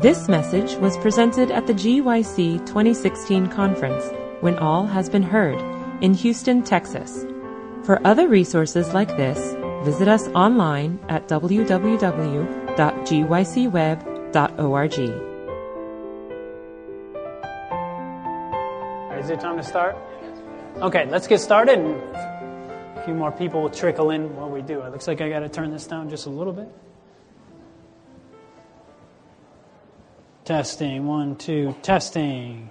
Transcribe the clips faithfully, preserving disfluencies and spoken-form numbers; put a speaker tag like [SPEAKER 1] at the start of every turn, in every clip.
[SPEAKER 1] This message was presented at the G Y C twenty sixteen conference, When All Has Been Heard, in Houston, Texas. For other resources like this, visit us online at w w w dot g y c web dot org.
[SPEAKER 2] Is it time to start? Okay, let's get started, and a few more people will trickle in while we do. It looks like I got to turn this down just a little bit. Testing, one, two, testing.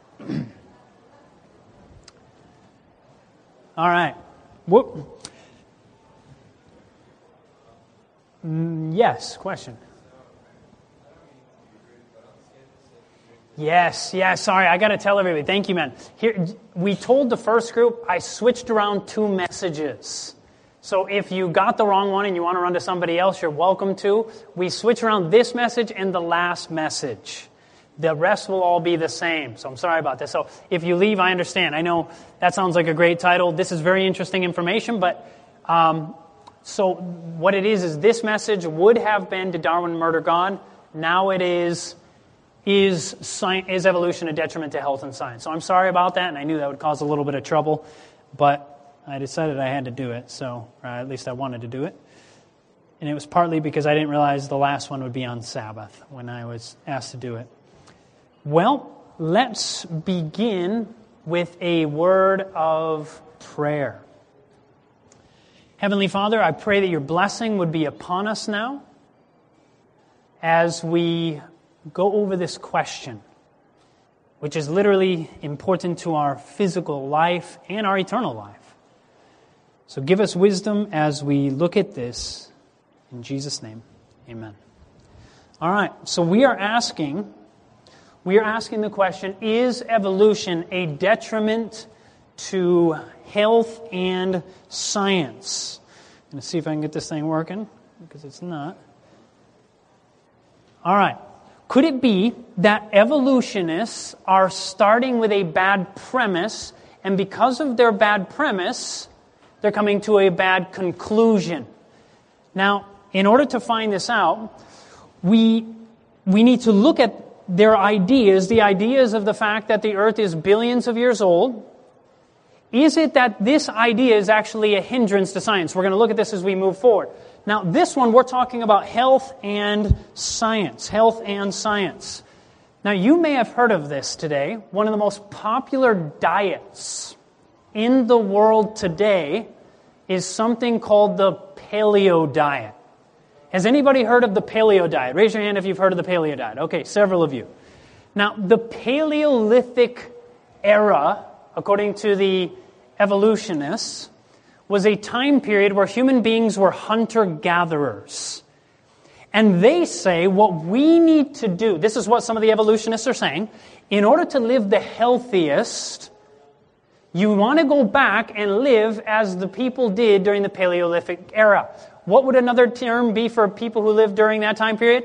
[SPEAKER 2] All right. Whoop. Mm, yes, question. Yes, yes, sorry, I got to tell everybody. Thank you, man. Here, we told the first group I switched around two messages. So if you got the wrong one and you want to run to somebody else, you're welcome to. We switch around this message and the last message. The rest will all be the same. So I'm sorry about this. So if you leave, I understand. I know that sounds like a great title. This is very interesting information, but um, so what it is is this message would have been Did Darwin Murder God? Now it is is science, is evolution a detriment to health and science? So I'm sorry about that, and I knew that would cause a little bit of trouble, but I decided I had to do it, so or at least I wanted to do it. And it was partly because I didn't realize the last one would be on Sabbath when I was asked to do it. Well, let's begin with a word of prayer. Heavenly Father, I pray that your blessing would be upon us now as we go over this question, which is literally important to our physical life and our eternal life. So give us wisdom as we look at this. In Jesus' name, amen. All right, so we are asking, we are asking the question, is evolution a detriment to health and science? I'm going to see if I can get this thing working, because it's not. All right. Could it be that evolutionists are starting with a bad premise, and because of their bad premise, they're coming to a bad conclusion? Now, in order to find this out, we we need to look at their ideas, the ideas of the fact that the earth is billions of years old. Is it that this idea is actually a hindrance to science? We're going to look at this as we move forward. Now, this one, we're talking about health and science. Health and science. Now, you may have heard of this today. One of the most popular diets in the world today is something called the paleo diet. Has anybody heard of the paleo diet? Raise your hand if you've heard of the paleo diet. Okay, several of you. Now, the Paleolithic era, according to the evolutionists, was a time period where human beings were hunter-gatherers. And they say what we need to do, this is what some of the evolutionists are saying, in order to live the healthiest, you want to go back and live as the people did during the Paleolithic era. What would another term be for people who lived during that time period?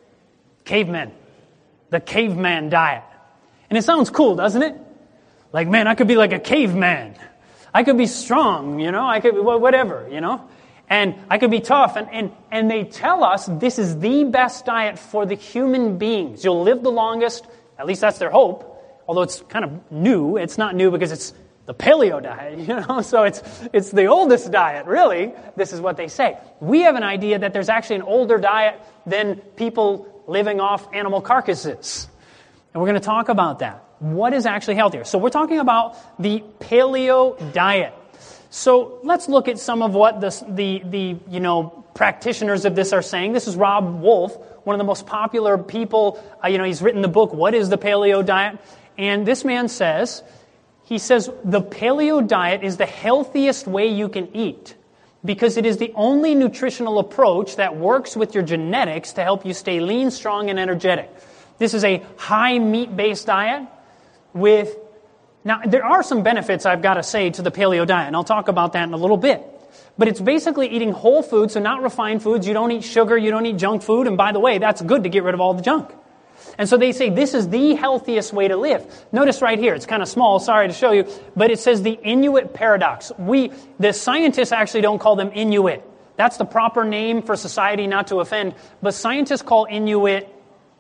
[SPEAKER 2] Cavemen. The caveman diet. And it sounds cool, doesn't it? Like, man, I could be like a caveman. I could be strong, you know, I could be whatever, you know, and I could be tough. And, and, and they tell us this is the best diet for the human beings. You'll live the longest, at least that's their hope, although it's kind of new. It's not new because it's the paleo diet, you know, so it's it's the oldest diet, really. This is what they say. We have an idea that there's actually an older diet than people living off animal carcasses. And we're going to talk about that. What is actually healthier? So we're talking about the paleo diet. So let's look at some of what the, the, the you know, practitioners of this are saying. This is Rob Wolf, one of the most popular people. Uh, you know, he's written the book, What is the Paleo Diet? And this man says, he says, the paleo diet is the healthiest way you can eat because it is the only nutritional approach that works with your genetics to help you stay lean, strong, and energetic. This is a high meat-based diet. With now, there are some benefits, I've got to say, to the paleo diet, and I'll talk about that in a little bit. But it's basically eating whole foods, so not refined foods. You don't eat sugar, you don't eat junk food, and by the way, that's good to get rid of all the junk. And so they say this is the healthiest way to live. Notice right here, it's kind of small, sorry to show you, but it says the Inuit paradox. We, the scientists actually don't call them Inuit. That's the proper name for society, not to offend, but scientists call Inuit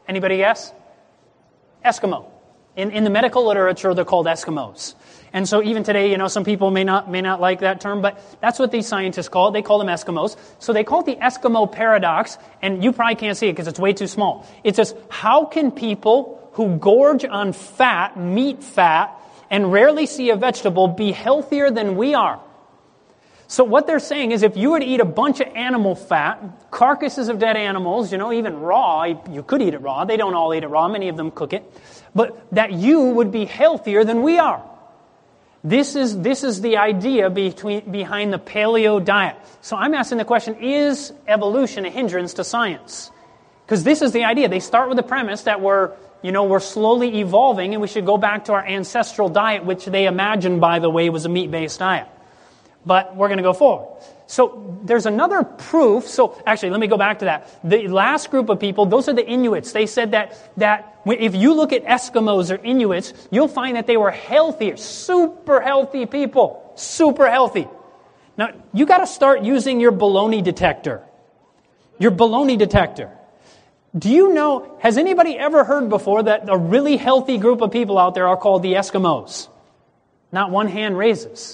[SPEAKER 2] Anybody guess? Eskimo. In, in the medical literature, they're called Eskimos. And so even today, you know, some people may not may not like that term, but that's what these scientists call it. They call them Eskimos. So they call it the Eskimo paradox, and you probably can't see it because it's way too small. It says, how can people who gorge on fat, meat fat, and rarely see a vegetable be healthier than we are? So what they're saying is if you were to eat a bunch of animal fat, carcasses of dead animals, you know, even raw, you could eat it raw. They don't all eat it raw. Many of them cook it. But that you would be healthier than we are. This is this is the idea between, behind the paleo diet. So I'm asking the question, is evolution a hindrance to science? Because this is the idea. They start with the premise that we're, you know, we're slowly evolving and we should go back to our ancestral diet, which they imagined, by the way, was a meat-based diet. But we're going to go forward. So there's another proof. So actually, let me go back to that. The last group of people, those are the Inuits. They said that that if you look at Eskimos or Inuits, you'll find that they were healthier, super healthy people, super healthy. Now, you got to start using your baloney detector. Your baloney detector. Do you know, has anybody ever heard before that a really healthy group of people out there are called the Eskimos? Not one hand raises.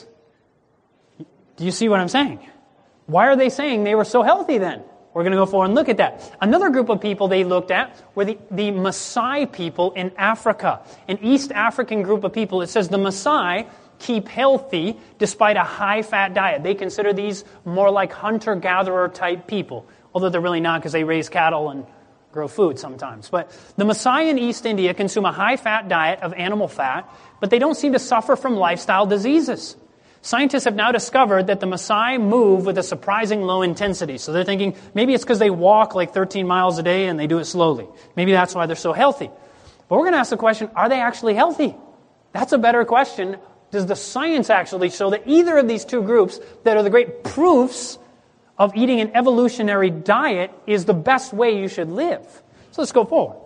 [SPEAKER 2] Do you see what I'm saying? Why are they saying they were so healthy then? We're going to go forward and look at that. Another group of people they looked at were the, the Maasai people in Africa, an East African group of people. It says the Maasai keep healthy despite a high-fat diet. They consider these more like hunter-gatherer type people, although they're really not because they raise cattle and grow food sometimes. But the Maasai in East India consume a high-fat diet of animal fat, but they don't seem to suffer from lifestyle diseases. Scientists have now discovered that the Maasai move with a surprising low intensity. So they're thinking maybe it's because they walk like thirteen miles a day and they do it slowly. Maybe that's why they're so healthy. But we're going to ask the question, are they actually healthy? That's a better question. Does the science actually show that either of these two groups that are the great proofs of eating an evolutionary diet is the best way you should live? So let's go forward.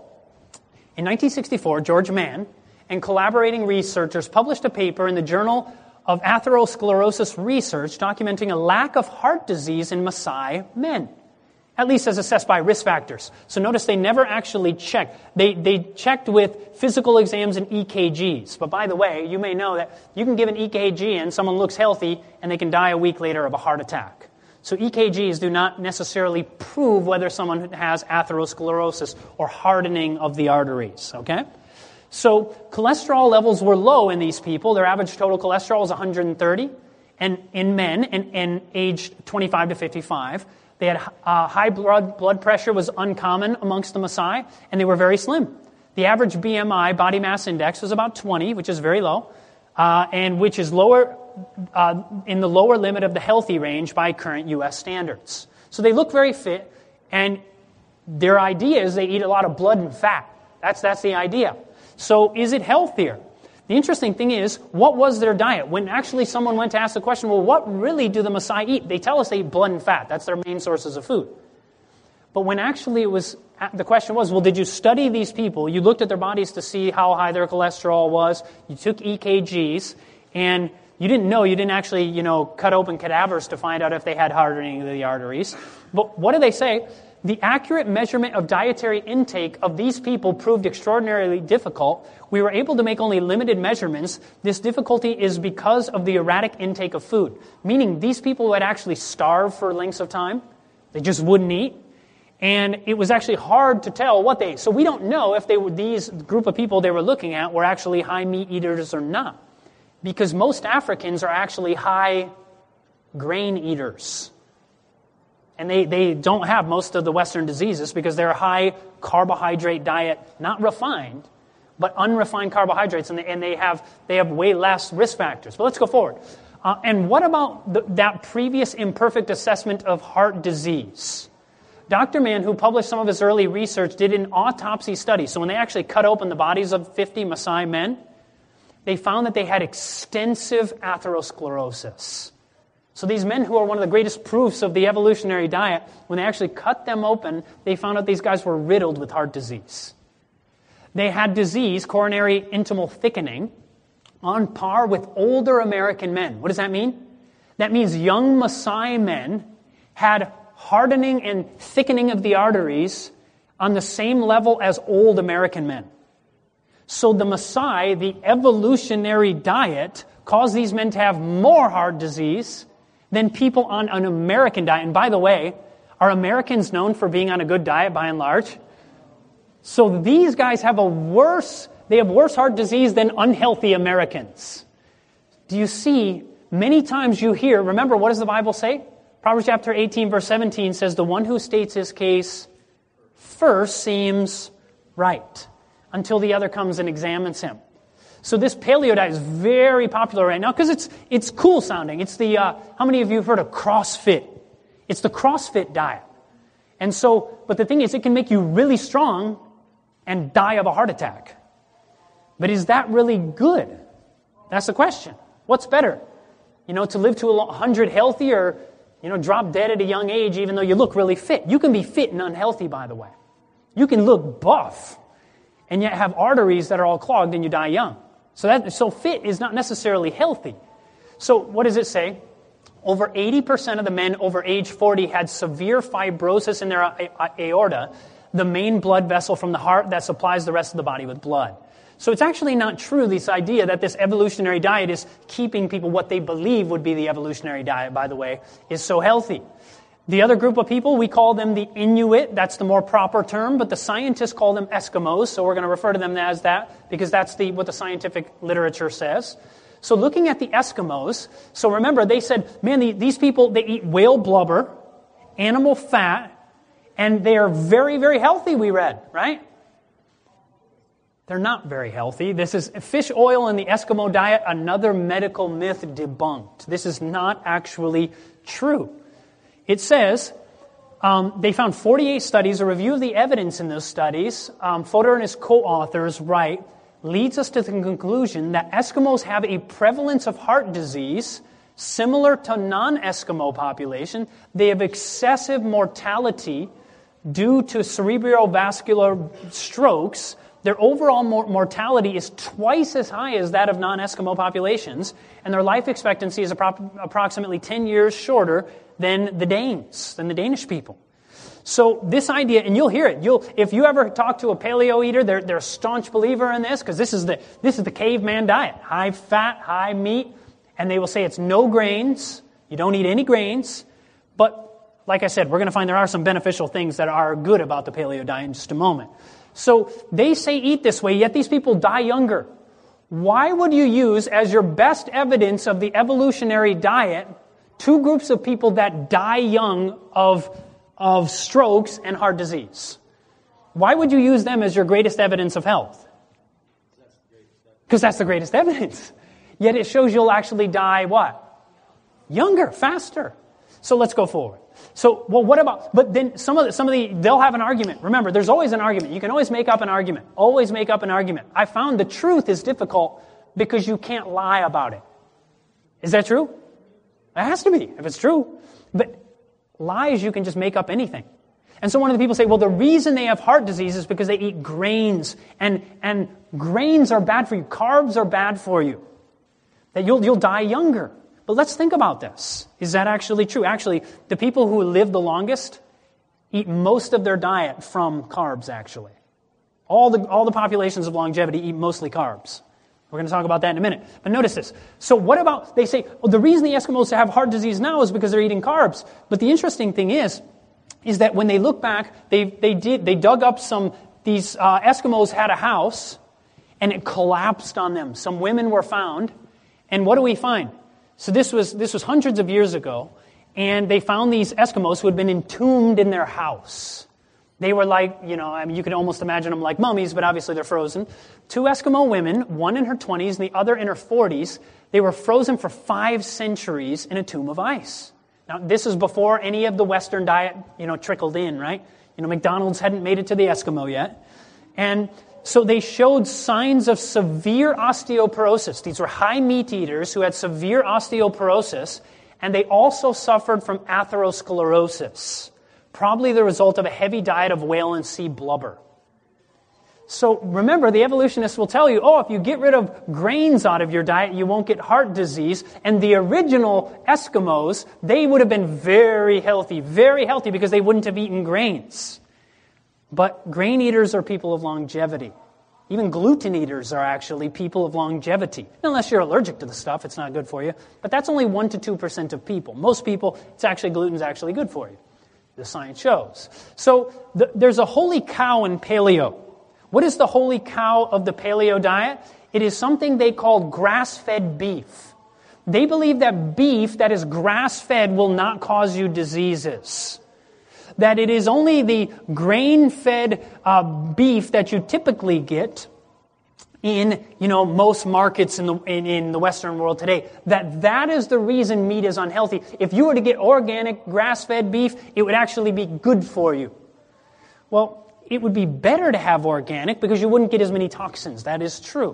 [SPEAKER 2] In nineteen sixty-four, George Mann and collaborating researchers published a paper in the Journal of Atherosclerosis Research documenting a lack of heart disease in Maasai men, at least as assessed by risk factors. So notice they never actually checked. They, they checked with physical exams and E K Gs. But by the way, you may know that you can give an E K G and someone looks healthy and they can die a week later of a heart attack. So E K Gs do not necessarily prove whether someone has atherosclerosis or hardening of the arteries, okay? So cholesterol levels were low in these people. Their average total cholesterol was one hundred thirty and in men and, and aged twenty-five to fifty-five. They had uh, high blood, blood pressure was uncommon amongst the Maasai, and they were very slim. The average B M I, body mass index, was about twenty, which is very low, uh, and which is lower uh, in the lower limit of the healthy range by current U S standards. So they look very fit, and their idea is they eat a lot of blood and fat. That's that's the idea. So is it healthier? The interesting thing is, what was their diet? When actually someone went to ask the question, well, what really do the Maasai eat? They tell us they eat blood and fat. That's their main sources of food. But when actually it was, the question was, well, did you study these people? You looked at their bodies to see how high their cholesterol was. You took E K Gs, and you didn't know. You didn't actually, you know, cut open cadavers to find out if they had hardening of the arteries. But what do they say? The accurate measurement of dietary intake of these people proved extraordinarily difficult. We were able to make only limited measurements. This difficulty is because of the erratic intake of food, meaning these people would actually starve for lengths of time. They just wouldn't eat. And it was actually hard to tell what they ate. So we don't know if they were, these group of people they were looking at were actually high meat eaters or not, because most Africans are actually high grain eaters. And they, they don't have most of the Western diseases because they're a high carbohydrate diet, not refined, but unrefined carbohydrates, and they, and they have they have way less risk factors. But let's go forward. Uh, and what about the, that previous imperfect assessment of heart disease? Doctor Mann, who published some of his early research, did an autopsy study. So when they actually cut open the bodies of fifty Maasai men, they found that they had extensive atherosclerosis. So these men who are one of the greatest proofs of the evolutionary diet, when they actually cut them open, they found out these guys were riddled with heart disease. They had disease, coronary intimal thickening, on par with older American men. What does that mean? That means young Maasai men had hardening and thickening of the arteries on the same level as old American men. So the Maasai, the evolutionary diet, caused these men to have more heart disease than people on an American diet. And by the way, are Americans known for being on a good diet by and large? So these guys have a worse, they have worse heart disease than unhealthy Americans. Do you see, many times you hear, remember, what does the Bible say? Proverbs chapter eighteen, verse seventeen says, the one who states his case first seems right until the other comes and examines him. So this paleo diet is very popular right now because it's it's cool sounding. It's the, uh, how many of you have heard of CrossFit? It's the CrossFit diet. And so, but the thing is, it can make you really strong and die of a heart attack. But is that really good? That's the question. What's better? You know, to live to one hundred healthy or, you know, drop dead at a young age even though you look really fit. You can be fit and unhealthy, by the way. You can look buff and yet have arteries that are all clogged and you die young. So that so fit is not necessarily healthy. So what does it say? Over eighty percent of the men over age forty had severe fibrosis in their aorta, the main blood vessel from the heart that supplies the rest of the body with blood. So it's actually not true, this idea that this evolutionary diet is keeping people what they believe would be the evolutionary diet, by the way, is so healthy. The other group of people, we call them the Inuit. That's the more proper term, but the scientists call them Eskimos, so we're going to refer to them as that because that's the what the scientific literature says. So looking at the Eskimos, so remember, they said, man, the, these people, they eat whale blubber, animal fat, and they are very, very healthy, we read, right? They're not very healthy. This is fish oil in the Eskimo diet, another medical myth debunked. This is not actually true. It says um, they found forty-eight studies. A review of the evidence in those studies, um, Fodor and his co-authors write, leads us to the conclusion that Eskimos have a prevalence of heart disease similar to non-Eskimo population. They have excessive mortality due to cerebrovascular strokes. Their overall mor- mortality is twice as high as that of non-Eskimo populations, and their life expectancy is appro- approximately ten years shorter than the Danes, than the Danish people. So this idea, and you'll hear it. You'll if you ever talk to a paleo eater, they're they're a staunch believer in this because this is the this is the caveman diet: high fat, high meat, and they will say it's no grains. You don't eat any grains, but like I said, we're going to find there are some beneficial things that are good about the paleo diet in just a moment. So they say eat this way, yet these people die younger. Why would you use as your best evidence of the evolutionary diet two groups of people that die young of, of strokes and heart disease? Why would you use them as your greatest evidence of health? Because that's the greatest evidence. Yet it shows you'll actually die what? Younger, faster. So let's go forward. So, well, what about, but then some of the, some of the, they'll have an argument. Remember, there's always an argument. You can always make up an argument. Always make up an argument. I found the truth is difficult because you can't lie about it. Is that true? It has to be, if it's true. But lies, you can just make up anything. And so one of the people say, well, the reason they have heart disease is because they eat grains. And, and grains are bad for you. Carbs are bad for you. That you'll, you'll die younger. But let's think about this. Is that actually true? Actually, the people who live the longest eat most of their diet from carbs, actually. All the, all the populations of longevity eat mostly carbs. We're going to talk about that in a minute. But notice this. So what about, they say, well, the reason the Eskimos have heart disease now is because they're eating carbs. But the interesting thing is, is that when they look back, they they did they dug up some, these uh, Eskimos had a house, and it collapsed on them. Some women were found, and what do we find? So this was this was hundreds of years ago, and they found these Eskimos who had been entombed in their house. They were like, you know, I mean, you can almost imagine them like mummies, but obviously they're frozen. Two Eskimo women, one in her twenties and the other in her forties, they were frozen for five centuries in a tomb of ice. Now, this is before any of the Western diet, you know, trickled in, right? You know, McDonald's hadn't made it to the Eskimo yet. And so they showed signs of severe osteoporosis. These were high meat eaters who had severe osteoporosis, and they also suffered from atherosclerosis, probably the result of a heavy diet of whale and sea blubber. So remember, the evolutionists will tell you, oh, if you get rid of grains out of your diet, you won't get heart disease. And the original Eskimos, they would have been very healthy, very healthy because they wouldn't have eaten grains. But grain eaters are people of longevity. Even gluten eaters are actually people of longevity. Unless you're allergic to the stuff, it's not good for you. But that's only one to two percent of people. Most people, it's actually gluten's actually good for you. The science shows. So the, there's a holy cow in paleo. What is the holy cow of the paleo diet? It is something they call grass-fed beef. They believe that beef that is grass-fed will not cause you diseases. That it is only the grain-fed uh, beef that you typically get in, you know, most markets in the in, in the Western world today. That that is the reason meat is unhealthy. If you were to get organic grass-fed beef, it would actually be good for you. Well, it would be better to have organic because you wouldn't get as many toxins. That is true.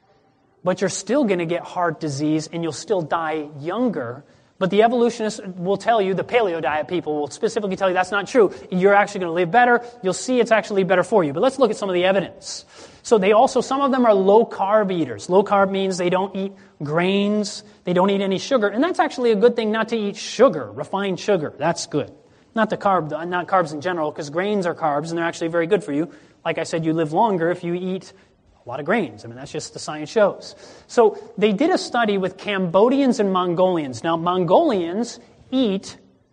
[SPEAKER 2] But you're still going to get heart disease and you'll still die younger. But the evolutionists will tell you, the paleo diet people will specifically tell you that's not true. You're actually going to live better. You'll see it's actually better for you. But let's look at some of the evidence. So they also, some of them are low-carb eaters. Low-carb means they don't eat grains. They don't eat any sugar. And that's actually a good thing not to eat sugar, refined sugar. That's good. Not the carb, not carbs in general, because grains are carbs and they're actually very good for you. Like I said, you live longer if you eat a lot of grains. I mean, that's just the science shows. So they did a study with Cambodians and Mongolians. Now, Mongolians eat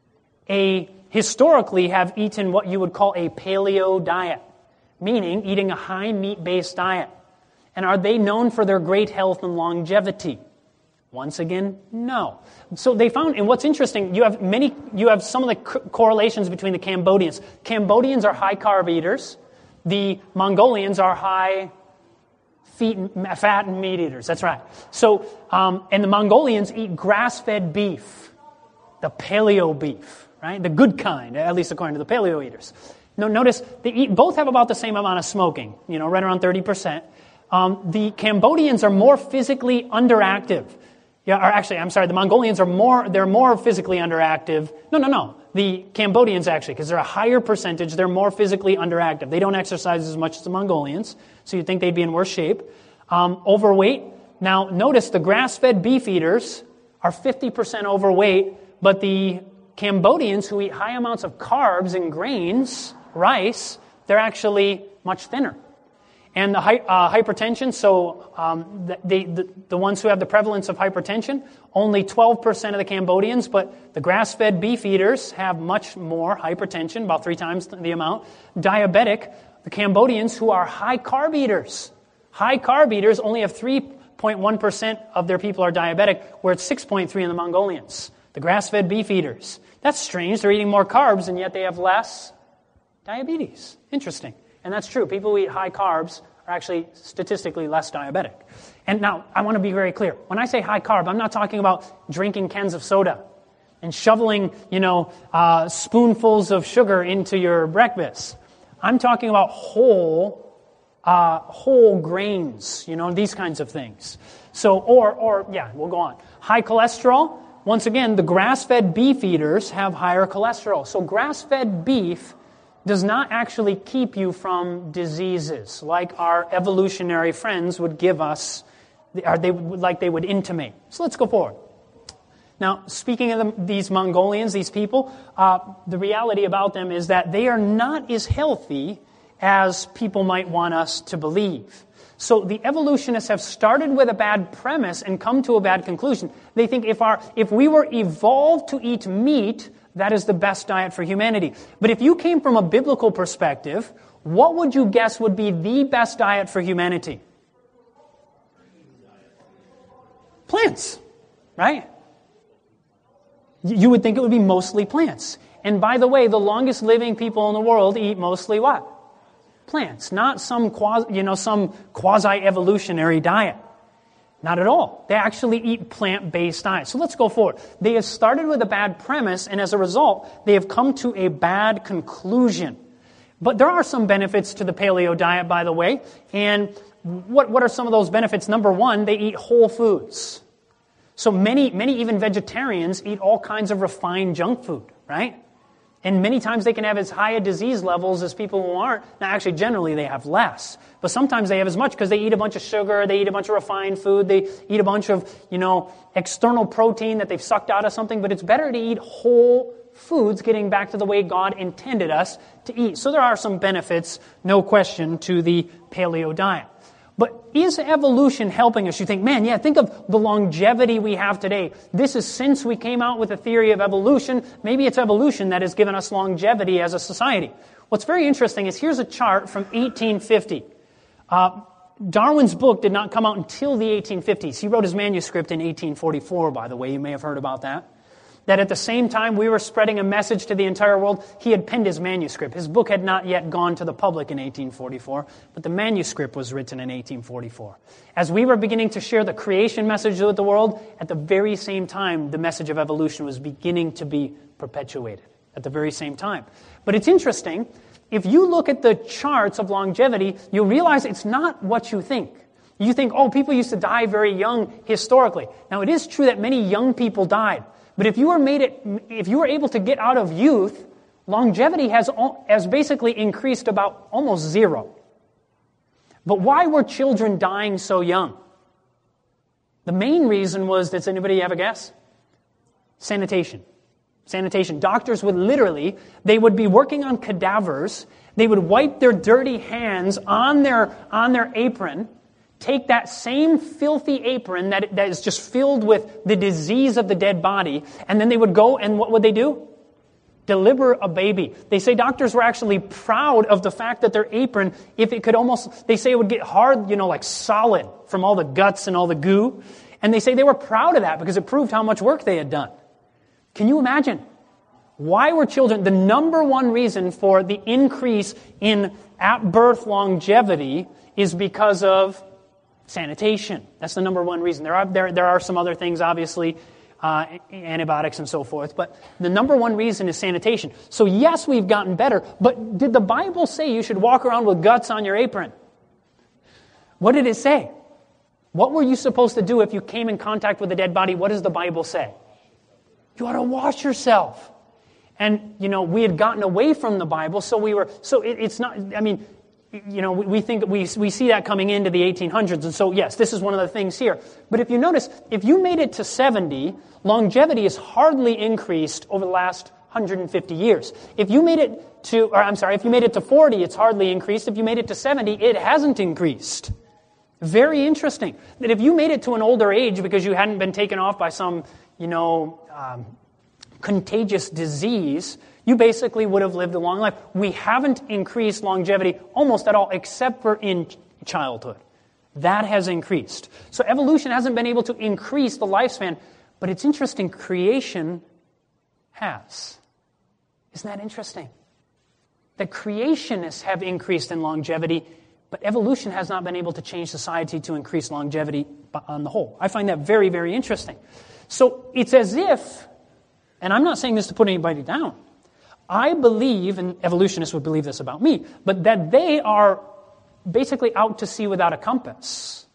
[SPEAKER 2] a, historically have eaten what you would call a paleo diet, meaning eating a high meat-based diet. And are they known for their great health and longevity? Once again, no. So they found, and what's interesting, you have many, you have some of the co- correlations between the Cambodians. Cambodians are high carb eaters. The Mongolians are high feet, fat and meat eaters. That's right. So, um, and the Mongolians eat grass-fed beef, the paleo beef, right? The good kind, at least according to the paleo eaters. No, notice they eat, both have about the same amount of smoking, you know, right around thirty percent. Um, the Cambodians are more physically underactive. Yeah, or actually, I'm sorry, the Mongolians are more, they're more physically underactive. No, no, no. The Cambodians actually, because they're a higher percentage, they're more physically underactive. They don't exercise as much as the Mongolians, so you'd think they'd be in worse shape. Um, overweight. Now, notice the grass-fed beef eaters are fifty percent overweight, but the Cambodians who eat high amounts of carbs and grains, rice, they're actually much thinner. And the uh, hypertension, so um, the, the, the ones who have the prevalence of hypertension, only twelve percent of the Cambodians, but the grass-fed beef eaters have much more hypertension, about three times the amount. Diabetic, the Cambodians who are high carb eaters. High carb eaters only have three point one percent of their people are diabetic, where it's six point three in the Mongolians. The grass-fed beef eaters. That's strange. They're eating more carbs, and yet they have less diabetes. Interesting. And that's true. People who eat high carbs are actually statistically less diabetic. And now, I want to be very clear. When I say high carb, I'm not talking about drinking cans of soda and shoveling, you know, uh, spoonfuls of sugar into your breakfast. I'm talking about whole, uh, whole grains, you know, these kinds of things. So, or, or, yeah, we'll go on. High cholesterol. Once again, the grass-fed beef eaters have higher cholesterol. So grass-fed beef does not actually keep you from diseases like our evolutionary friends would give us, or they like they would intimate. So let's go forward. Now, speaking of them, these Mongolians, these people, uh, the reality about them is that they are not as healthy as people might want us to believe. So the evolutionists have started with a bad premise and come to a bad conclusion. They think if our if we were evolved to eat meat, that is the best diet for humanity. But if you came from a biblical perspective, what would you guess would be the best diet for humanity? Plants, right? You would think it would be mostly plants. And by the way, the longest living people in the world eat mostly what? Plants, not some quasi, you know, some quasi-evolutionary diet. Not at all. They actually eat plant-based diets. So let's go forward. They have started with a bad premise, and as a result, they have come to a bad conclusion. But there are some benefits to the paleo diet, by the way. And what, what are some of those benefits? Number one, they eat whole foods. So many, many even vegetarians eat all kinds of refined junk food, right? And many times they can have as high a disease levels as people who aren't. Now, actually, generally they have less. But sometimes they have as much because they eat a bunch of sugar, they eat a bunch of refined food, they eat a bunch of, you know, external protein that they've sucked out of something. But it's better to eat whole foods, getting back to the way God intended us to eat. So there are some benefits, no question, to the paleo diet. But is evolution helping us? You think, man, yeah, think of the longevity we have today. This is since we came out with a theory of evolution. Maybe it's evolution that has given us longevity as a society. What's very interesting is here's a chart from eighteen fifty. Uh, Darwin's book did not come out until the eighteen fifties. He wrote his manuscript in eighteen forty-four, by the way. You may have heard about that. That at the same time we were spreading a message to the entire world, he had penned his manuscript. His book had not yet gone to the public in eighteen forty-four, but the manuscript was written in eighteen forty-four. As we were beginning to share the creation message with the world, at the very same time, the message of evolution was beginning to be perpetuated. At the very same time. But it's interesting, if you look at the charts of longevity, you'll realize it's not what you think. You think, oh, people used to die very young historically. Now, it is true that many young people died. But if you were made it, if you were able to get out of youth, longevity has, has basically increased about almost zero. But why were children dying so young? The main reason was, does anybody have a guess? Sanitation. Sanitation. Doctors would literally, they would be working on cadavers. They would wipe their dirty hands on their, on their apron, take that same filthy apron that, that is just filled with the disease of the dead body, and then they would go and what would they do? Deliver a baby. They say doctors were actually proud of the fact that their apron, if it could almost, they say it would get hard, you know, like solid from all the guts and all the goo. And they say they were proud of that because it proved how much work they had done. Can you imagine? Why were children, the number one reason for the increase in at-birth longevity is because of sanitation. That's the number one reason. There are there, there are some other things, obviously, uh, antibiotics and so forth, but the number one reason is sanitation. So yes, we've gotten better, but did the Bible say you should walk around with guts on your apron? What did it say? What were you supposed to do if you came in contact with a dead body? What does the Bible say? You ought to wash yourself. And, you know, we had gotten away from the Bible, so we were, so it, it's not, I mean, you know, we, we think, we we see that coming into the eighteen hundreds, and so yes, this is one of the things here. But if you notice, if you made it to seventy, longevity is hardly increased over the last one hundred fifty years. If you made it to, or I'm sorry, if you made it to forty, it's hardly increased. If you made it to seventy, it hasn't increased. Very interesting. That if you made it to an older age because you hadn't been taken off by some, you know, um, contagious disease, you basically would have lived a long life. We haven't increased longevity almost at all, except for in childhood. That has increased. So evolution hasn't been able to increase the lifespan, but it's interesting, creation has. Isn't that interesting? The creationists have increased in longevity, but evolution has not been able to change society to increase longevity on the whole. I find that very, very interesting. So it's as if, and I'm not saying this to put anybody down, I believe, and evolutionists would believe this about me, but that they are basically out to sea without a compass.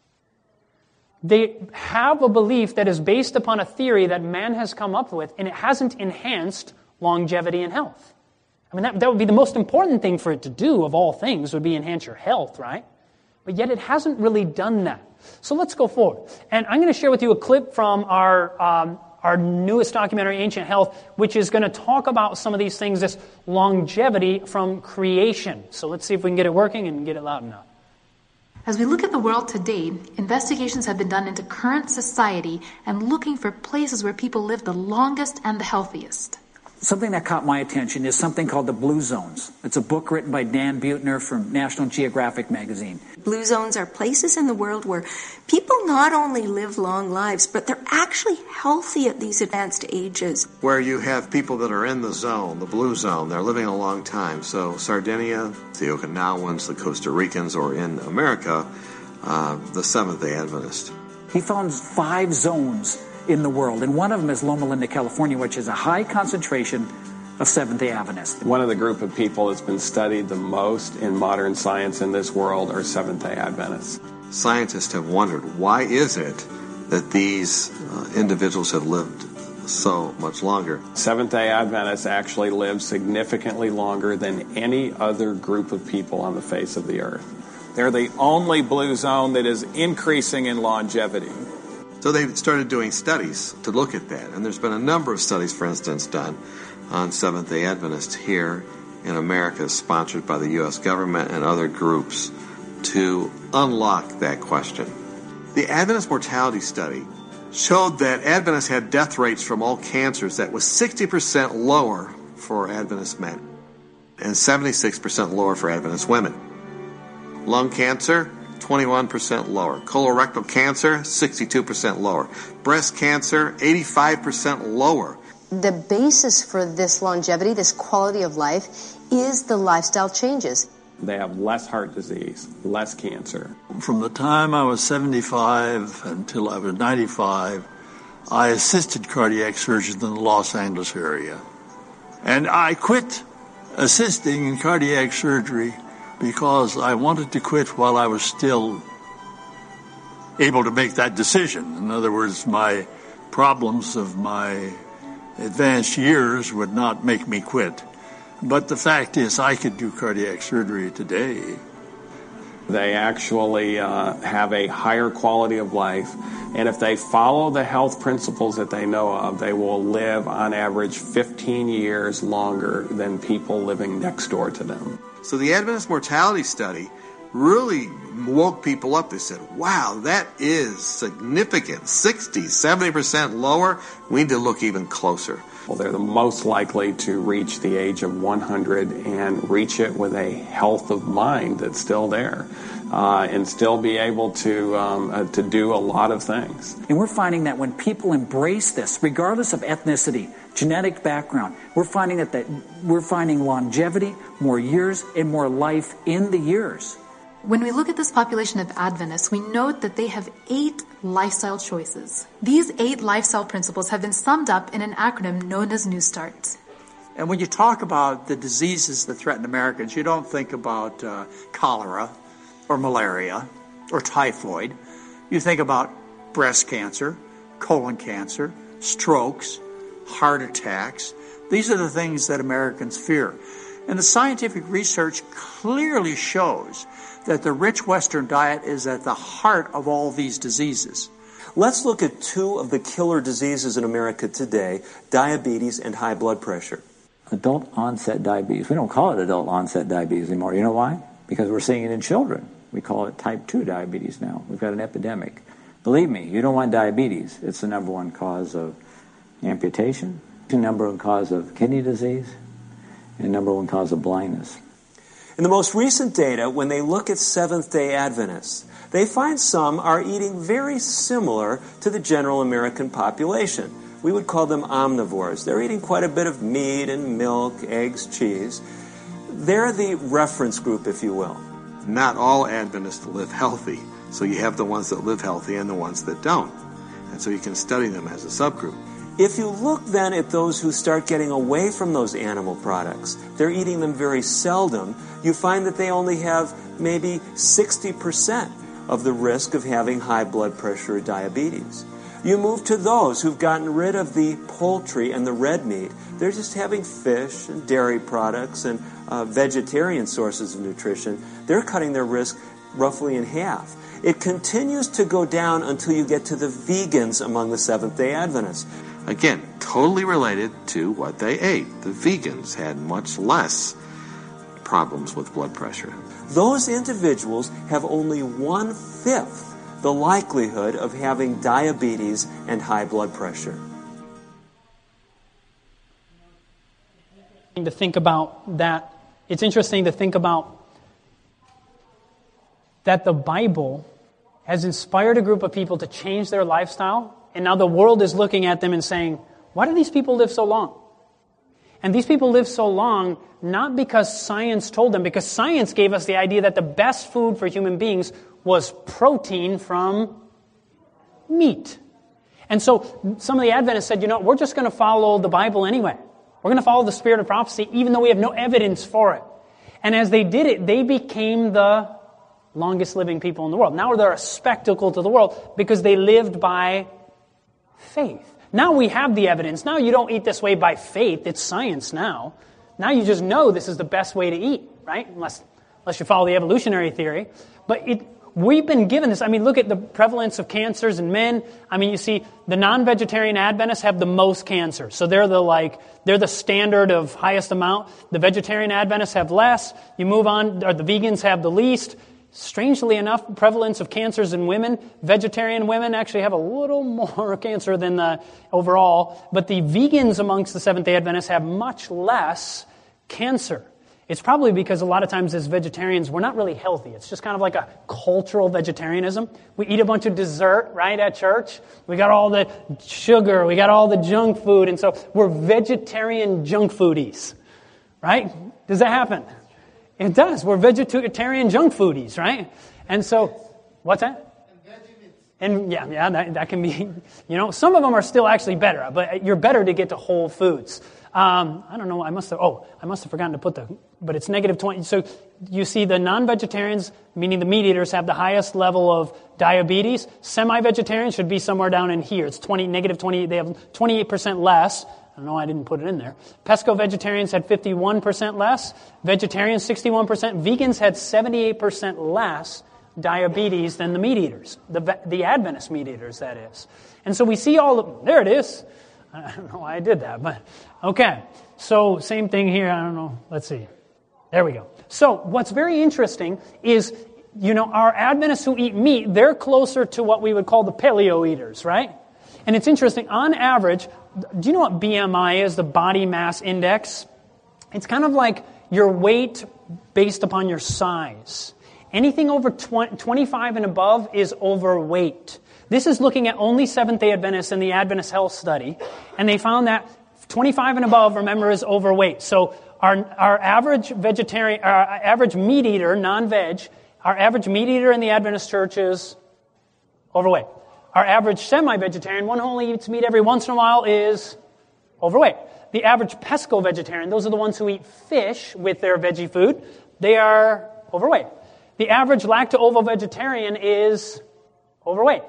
[SPEAKER 2] They have a belief that is based upon a theory that man has come up with, and it hasn't enhanced longevity and health. I mean, that, that would be the most important thing for it to do, of all things, would be enhance your health, right? But yet it hasn't really done that. So let's go forward. And I'm going to share with you a clip from our um, our newest documentary, Ancient Health, which is going to talk about some of these things, this longevity from creation. So let's see if we can get it working and get it loud enough.
[SPEAKER 3] As we look at the world today, investigations have been done into current society and looking for places where people live the longest and the healthiest.
[SPEAKER 4] Something that caught my attention is something called the Blue Zones. It's a book written by Dan Buettner from National Geographic magazine.
[SPEAKER 5] Blue zones are places in the world where people not only live long lives, but they're actually healthy at these advanced ages.
[SPEAKER 6] Where you have people that are in the zone, the blue zone, they're living a long time. So Sardinia, the Okinawans, the Costa Ricans, or in America, uh, the Seventh-day Adventist.
[SPEAKER 4] He found five zones in the world, and one of them is Loma Linda, California, which is a high concentration of Seventh-day Adventists.
[SPEAKER 7] One of the group of people that's been studied the most in modern science in this world are Seventh-day Adventists.
[SPEAKER 6] Scientists have wondered, why is it that these uh, individuals have lived so much longer?
[SPEAKER 7] Seventh-day Adventists actually live significantly longer than any other group of people on the face of the earth.
[SPEAKER 8] They're the only blue zone that is increasing in longevity.
[SPEAKER 6] So they started doing studies to look at that. And there's been a number of studies, for instance, done on Seventh-day Adventists here in America, sponsored by the U S government and other groups, to unlock that question. The Adventist mortality study showed that Adventists had death rates from all cancers that was sixty percent lower for Adventist men and seventy-six percent lower for Adventist women. Lung cancer, twenty-one percent lower. Colorectal cancer, sixty-two percent lower. Breast cancer, eighty-five percent lower.
[SPEAKER 8] The basis for this longevity, this quality of life, is the lifestyle changes.
[SPEAKER 7] They have less heart disease, less cancer.
[SPEAKER 9] From the time I was seventy-five until I was ninety-five, I assisted cardiac surgeons in the Los Angeles area. And I quit assisting in cardiac surgery because I wanted to quit while I was still able to make that decision. In other words, my problems of my advanced years would not make me quit. But the fact is, I could do cardiac surgery today.
[SPEAKER 7] They actually uh, have a higher quality of life, and if they follow the health principles that they know of, they will live on average fifteen years longer than people living next door to them.
[SPEAKER 6] So the Adventist mortality study really woke people up. They said, wow, that is significant. sixty, seventy percent lower. We need to look even closer.
[SPEAKER 7] Well, they're the most likely to reach the age of one hundred and reach it with a health of mind that's still there, uh, and still be able to um, uh, to do a lot of things.
[SPEAKER 4] And we're finding that when people embrace this, regardless of ethnicity, genetic background, we're finding that, that we're finding longevity, more years, and more life in the years.
[SPEAKER 3] When we look at this population of Adventists, we note that they have eight lifestyle choices. These eight lifestyle principles have been summed up in an acronym known as New Start.
[SPEAKER 10] And when you talk about the diseases that threaten Americans, you don't think about uh, cholera or malaria or typhoid. You think about breast cancer, colon cancer, strokes, heart attacks. These are the things that Americans fear. And the scientific research clearly shows that the rich Western diet is at the heart of all these diseases.
[SPEAKER 11] Let's look at two of the killer diseases in America today, diabetes and high blood pressure.
[SPEAKER 12] Adult onset diabetes. We don't call it adult onset diabetes anymore. You know why? Because we're seeing it in children. We call it type two diabetes now. We've got an epidemic. Believe me, you don't want diabetes. It's the number one cause of amputation, the number one cause of kidney disease, and number one cause of blindness.
[SPEAKER 11] In the most recent data, when they look at Seventh-day Adventists, they find some are eating very similar to the general American population. We would call them omnivores. They're eating quite a bit of meat and milk, eggs, cheese. They're the reference group, if you will.
[SPEAKER 6] Not all Adventists live healthy, so you have the ones that live healthy and the ones that don't. And so you can study them as a subgroup.
[SPEAKER 11] If you look then at those who start getting away from those animal products, they're eating them very seldom, you find that they only have maybe sixty percent of the risk of having high blood pressure or diabetes. You move to those who've gotten rid of the poultry and the red meat. They're just having fish and dairy products and uh, vegetarian sources of nutrition. They're cutting their risk roughly in half. It continues to go down until you get to the vegans among the Seventh-day Adventists.
[SPEAKER 6] Again, totally related to what they ate. The vegans had much less problems with blood pressure.
[SPEAKER 11] Those individuals have only one-fifth the likelihood of having diabetes and high blood pressure.
[SPEAKER 2] To think about that, it's interesting to think about that the Bible has inspired a group of people to change their lifestyle, and now the world is looking at them and saying, why do these people live so long? And these people live so long not because science told them, because science gave us the idea that the best food for human beings was protein from meat. And so some of the Adventists said, you know, we're just going to follow the Bible anyway. We're going to follow the spirit of prophecy even though we have no evidence for it. And as they did it, they became the longest living people in the world. Now they're a spectacle to the world because they lived by faith. Now we have the evidence. Now you don't eat this way by faith. It's science now. Now you just know this is the best way to eat, right? Unless, unless you follow the evolutionary theory. But it, we've been given this. I mean, look at the prevalence of cancers in men. I mean, you see, the non-vegetarian Adventists have the most cancer. So they're the like, they're the standard of highest amount. The vegetarian Adventists have less. You move on, or the vegans have the least. Strangely enough, prevalence of cancers in women, vegetarian women actually have a little more cancer than the overall, but the vegans amongst the Seventh-day Adventists have much less cancer. It's probably because a lot of times as vegetarians, we're not really healthy. It's just kind of like a cultural vegetarianism. We eat a bunch of dessert, right, at church. We got all the sugar, we got all the junk food, and so we're vegetarian junk foodies, right? Does that happen? It does. We're vegetarian junk foodies, right? And so, what's that? And yeah, yeah, that, that can be, you know, some of them are still actually better, but you're better to get to whole foods. Um, I don't know, I must have, oh, I must have forgotten to put the, but it's negative twenty. So you see the non-vegetarians, meaning the meat eaters, have the highest level of diabetes. Semi-vegetarians should be somewhere down in here. It's twenty, negative twenty, they have twenty-eight percent less. I don't know, I didn't put it in there. Pesco-vegetarians had fifty-one percent less. Vegetarians, sixty-one percent. Vegans had seventy-eight percent less diabetes than the meat eaters. The, the Adventist meat eaters, that is. And so we see all of, there it is. I don't know why I did that, but okay. So same thing here. I don't know. Let's see. There we go. So what's very interesting is, you know, our Adventists who eat meat, they're closer to what we would call the paleo eaters, right? And it's interesting. On average, do you know what B M I is, the body mass index? It's kind of like your weight based upon your size. Anything over twenty-five and above is overweight. This is looking at only Seventh-day Adventists in the Adventist Health Study, and they found that twenty-five and above, remember, is overweight. So our our average vegetarian, our average meat eater, non-veg, our average meat eater in the Adventist church is overweight. Our average semi-vegetarian, one who only eats meat every once in a while, is overweight. The average pesco-vegetarian, those are the ones who eat fish with their veggie food, they are overweight. The average lacto-ovo-vegetarian is overweight.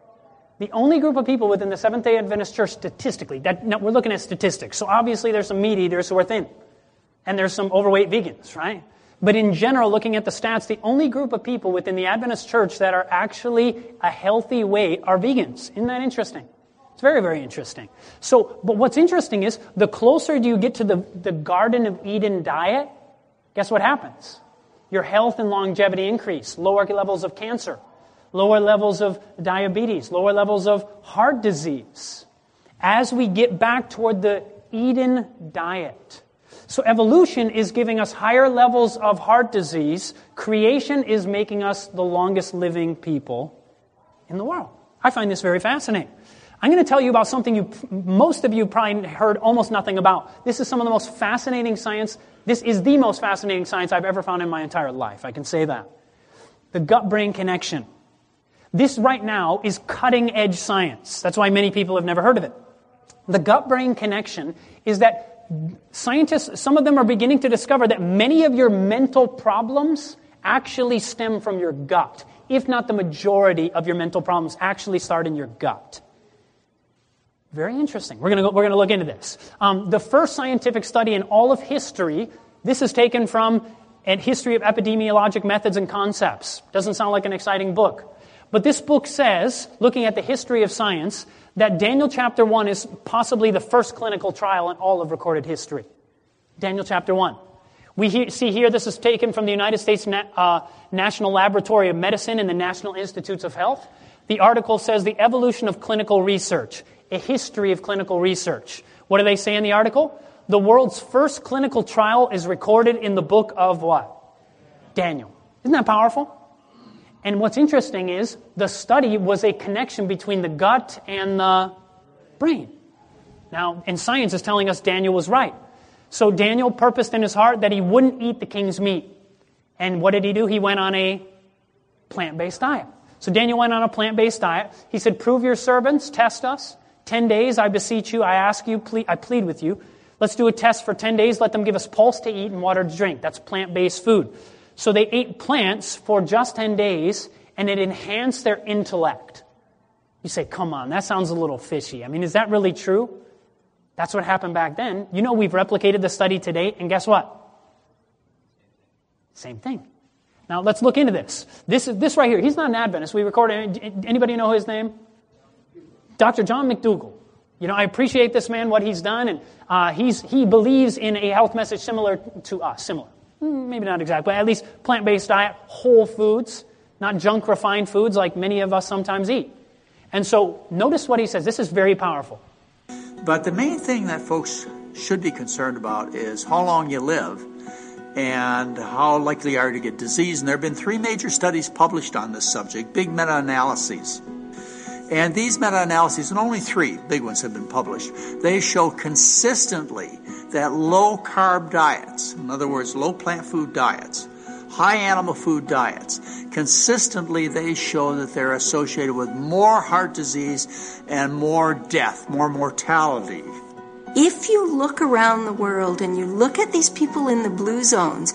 [SPEAKER 2] The only group of people within the Seventh-day Adventist Church statistically, that no, we're looking at statistics, so obviously there's some meat eaters who are thin, and there's some overweight vegans, right? But in general, looking at the stats, the only group of people within the Adventist Church that are actually a healthy weight are vegans. Isn't that interesting? It's very, very interesting. So, but what's interesting is, the closer you get to the, the Garden of Eden diet, guess what happens? Your health and longevity increase, lower levels of cancer, lower levels of diabetes, lower levels of heart disease, as we get back toward the Eden diet. So evolution is giving us higher levels of heart disease. Creation is making us the longest living people in the world. I find this very fascinating. I'm going to tell you about something you, most of you probably heard almost nothing about. This is some of the most fascinating science. This is the most fascinating science I've ever found in my entire life. I can say that. The gut-brain connection. This right now is cutting-edge science. That's why many people have never heard of it. The gut-brain connection is that scientists, some of them are beginning to discover that many of your mental problems actually stem from your gut. If not the majority of your mental problems actually start in your gut. Very interesting. We're going to go, we're going to look into this. Um, the first scientific study in all of history, this is taken from a history of epidemiologic methods and concepts. Doesn't sound like an exciting book. But this book says, looking at the history of science, that Daniel chapter one is possibly the first clinical trial in all of recorded history. Daniel chapter one. We he- see here, this is taken from the United States Na- uh, National Laboratory of Medicine and the National Institutes of Health. The article says, the evolution of clinical research, a history of clinical research. What do they say in the article? The world's first clinical trial is recorded in the book of what? Daniel. Isn't that powerful? And what's interesting is the study was a connection between the gut and the brain. Now, and science is telling us Daniel was right. So Daniel purposed in his heart that he wouldn't eat the king's meat. And what did he do? He went on a plant-based diet. So Daniel went on a plant-based diet. He said, prove your servants, test us. Ten days, I beseech you, I ask you, ple- I plead with you. Let's do a test for ten days. Let them give us pulse to eat and water to drink. That's plant-based food. So they ate plants for just ten days, and it enhanced their intellect. You say, come on, that sounds a little fishy. I mean, is that really true? That's what happened back then. You know, we've replicated the study to date, and guess what? Same thing. Now, let's look into this. This is this right here. He's not an Adventist. We recorded. Anybody know his name? Doctor John McDougall. You know, I appreciate this man, what he's done, and uh, he's he believes in a health message similar to us. Similar. Maybe not exact, but at least plant-based diet, whole foods, not junk refined foods like many of us sometimes eat. And so, notice what he says. This is very powerful.
[SPEAKER 10] But the main thing that folks should be concerned about is how long you live and how likely are you to get disease. And there have been three major studies published on this subject, big meta-analyses. And these meta-analyses, and only three big ones have been published, they show consistently that low-carb diets, in other words, low plant food diets, high animal food diets, consistently they show that they're associated with more heart disease and more death, more mortality.
[SPEAKER 5] If you look around the world and you look at these people in the blue zones,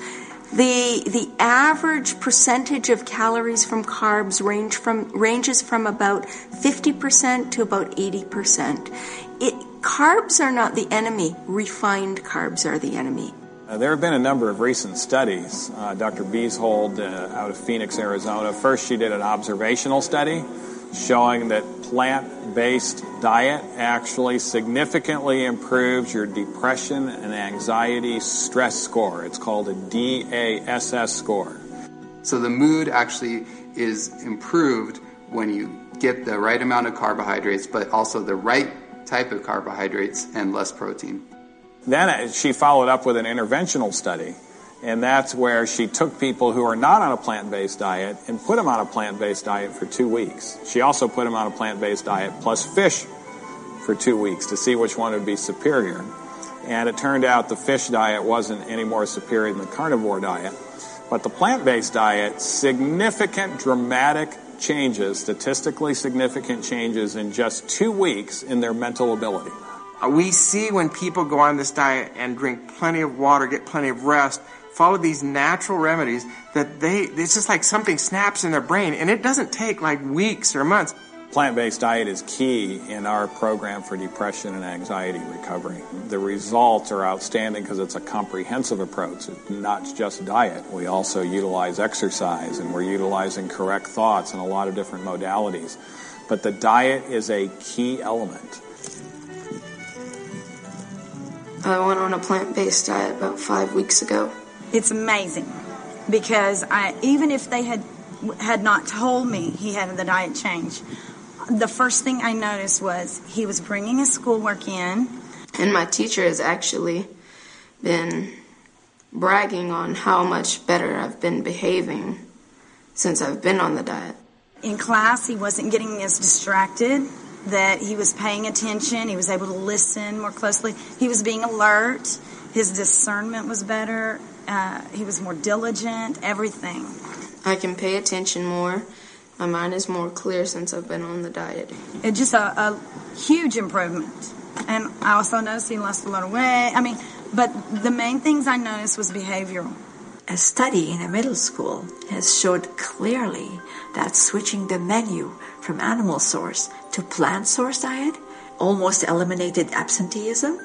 [SPEAKER 5] the the average percentage of calories from carbs range from ranges from about fifty percent to about eighty percent. It, carbs are not the enemy. Refined carbs are the enemy.
[SPEAKER 7] Uh, there have been a number of recent studies. Uh, Doctor Beeshold uh, out of Phoenix, Arizona. First, she did an observational study showing that plant-based diet actually significantly improves your depression and anxiety stress score. It's called a D A S S score.
[SPEAKER 13] So the mood actually is improved when you get the right amount of carbohydrates, but also the right type of carbohydrates and less protein.
[SPEAKER 7] Then she followed up with an interventional study, and that's where she took people who are not on a plant-based diet and put them on a plant-based diet for two weeks. She also put them on a plant-based diet plus fish for two weeks to see which one would be superior. And it turned out the fish diet wasn't any more superior than the carnivore diet. But the plant-based diet, significant, dramatic changes, statistically significant changes in just two weeks in their mental ability.
[SPEAKER 14] We see when people go on this diet and drink plenty of water, get plenty of rest, follow these natural remedies, that they, it's just like something snaps in their brain, and it doesn't take like weeks or months.
[SPEAKER 7] Plant-based diet is key in our program for depression and anxiety recovery. The results are outstanding because it's a comprehensive approach. It's not just diet. We also utilize exercise, and we're utilizing correct thoughts and a lot of different modalities. But the diet is a key element.
[SPEAKER 15] I went on a plant-based diet about five weeks ago.
[SPEAKER 16] It's amazing because I, even if they had had not told me he had the diet change, the first thing I noticed was he was bringing his schoolwork in.
[SPEAKER 15] And my teacher has actually been bragging on how much better I've been behaving since I've been on the diet.
[SPEAKER 16] In class, he wasn't getting as distracted, that he was paying attention, he was able to listen more closely, he was being alert, his discernment was better, uh, he was more diligent, everything.
[SPEAKER 15] I can pay attention more. My mind is more clear since I've been on the diet.
[SPEAKER 16] It's just a, a huge improvement. And I also noticed he lost a lot of weight. I mean, but the main things I noticed was behavioral.
[SPEAKER 17] A study in a middle school has showed clearly that switching the menu from animal source to plant source diet almost eliminated absenteeism,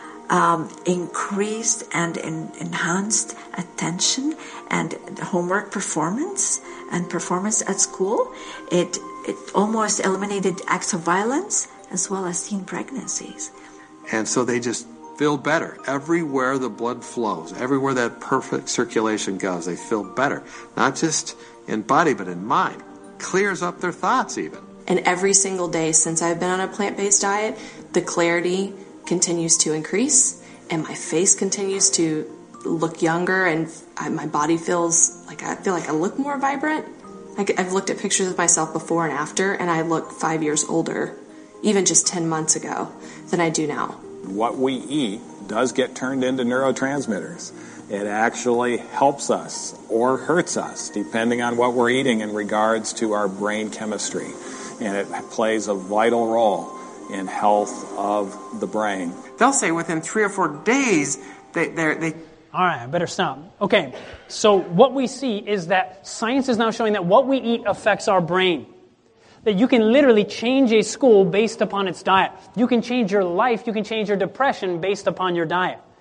[SPEAKER 17] um, increased and in, enhanced attention and homework performance and performance at school. It it almost eliminated acts of violence as well as teen pregnancies.
[SPEAKER 6] And so they just feel better. Everywhere the blood flows, everywhere that perfect circulation goes, they feel better. Not just in body, but in mind. Clears up their thoughts even.
[SPEAKER 15] And every single day since I've been on a plant-based diet, the clarity continues to increase, and my face continues to look younger, and I, my body feels like I feel like I look more vibrant. I, I've looked at pictures of myself before and after, and I look five years older, even just ten months ago, than I do now.
[SPEAKER 7] What we eat does get turned into neurotransmitters. It actually helps us or hurts us, depending on what we're eating in regards to our brain chemistry. And it plays a vital role in health of the brain.
[SPEAKER 14] They'll say within three or four days, they... they
[SPEAKER 2] All right, I better stop. Okay, so what we see is that science is now showing that what we eat affects our brain. That you can literally change a school based upon its diet. You can change your life, you can change your depression based upon your diet.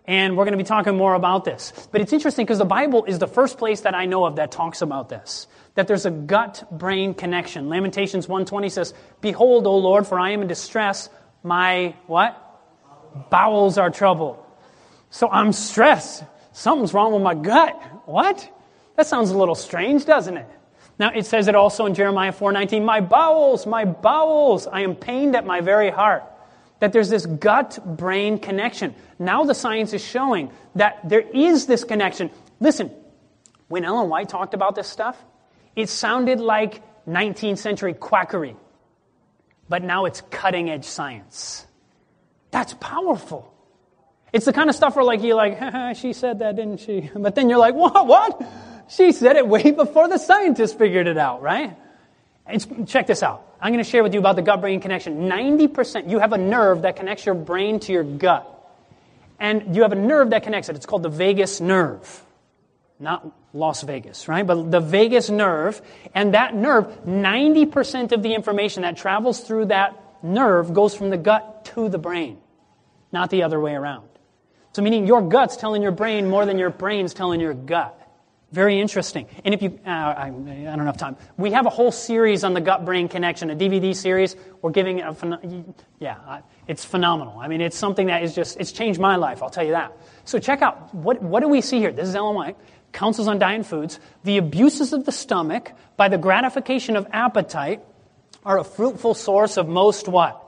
[SPEAKER 2] And we're going to be talking more about this. But it's interesting because the Bible is the first place that I know of that talks about this. That there's a gut-brain connection. Lamentations one twenty says, "Behold, O Lord, for I am in distress. My," what? "Bowels are troubled." So I'm stressed. Something's wrong with my gut. What? That sounds a little strange, doesn't it? Now, it says it also in Jeremiah four nineteen, "My bowels, my bowels, I am pained at my very heart." That there's this gut-brain connection. Now the science is showing that there is this connection. Listen, when Ellen White talked about this stuff, it sounded like nineteenth century quackery. But now it's cutting-edge science. That's powerful. It's the kind of stuff where like you're like, haha, she said that, didn't she? But then you're like, what? What? She said it way before the scientists figured it out, right? It's, check this out. I'm going to share with you about the gut-brain connection. ninety percent, you have a nerve that connects your brain to your gut. And you have a nerve that connects it. It's called the vagus nerve. Not Las Vegas, right? But the vagus nerve. And that nerve, ninety percent of the information that travels through that nerve goes from the gut to the brain. Not the other way around. So meaning your gut's telling your brain more than your brain's telling your gut. Very interesting. And if you, uh, I, I don't have time. We have a whole series on the gut-brain connection, a D V D series. We're giving it a, yeah, it's phenomenal. I mean, it's something that is just, it's changed my life, I'll tell you that. So check out, what, what do we see here? This is Ellen White, Counsels on Diet and Foods. The abuses of the stomach by the gratification of appetite are a fruitful source of most what?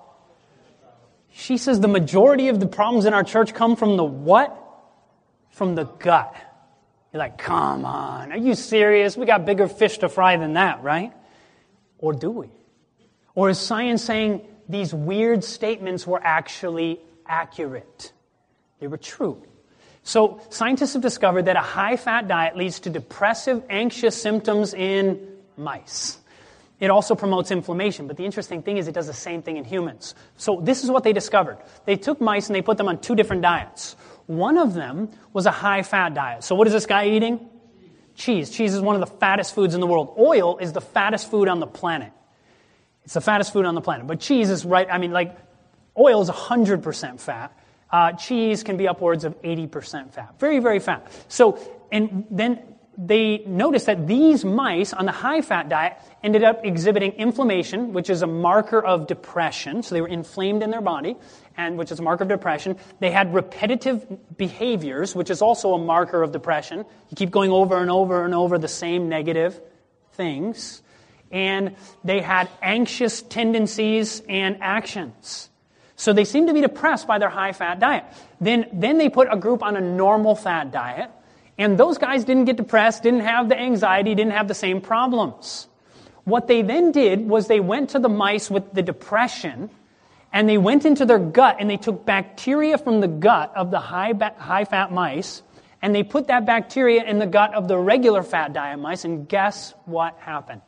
[SPEAKER 2] She says the majority of the problems in our church come from the what? From the gut. You're like, come on, are you serious? We got bigger fish to fry than that, right? Or do we? Or is science saying these weird statements were actually accurate? They were true. So scientists have discovered that a high-fat diet leads to depressive, anxious symptoms in mice. It also promotes inflammation, but the interesting thing is it does the same thing in humans. So this is what they discovered. They took mice and they put them on two different diets. One of them was a high-fat diet. So what is this guy eating? Cheese. Cheese is one of the fattest foods in the world. Oil is the fattest food on the planet. It's the fattest food on the planet. But cheese is right, I mean, like, oil is one hundred percent fat. Uh, cheese can be upwards of eighty percent fat. Very, very fat. So, and then they noticed that these mice on the high-fat diet ended up exhibiting inflammation, which is a marker of depression. So they were inflamed in their body, and which is a marker of depression. They had repetitive behaviors, which is also a marker of depression. You keep going over and over and over the same negative things. And they had anxious tendencies and actions. So they seemed to be depressed by their high-fat diet. Then, then they put a group on a normal fat diet. And those guys didn't get depressed, didn't have the anxiety, didn't have the same problems. What they then did was they went to the mice with the depression, and they went into their gut, and they took bacteria from the gut of the high ba- high-fat mice, and they put that bacteria in the gut of the regular fat diet mice, and guess what happened?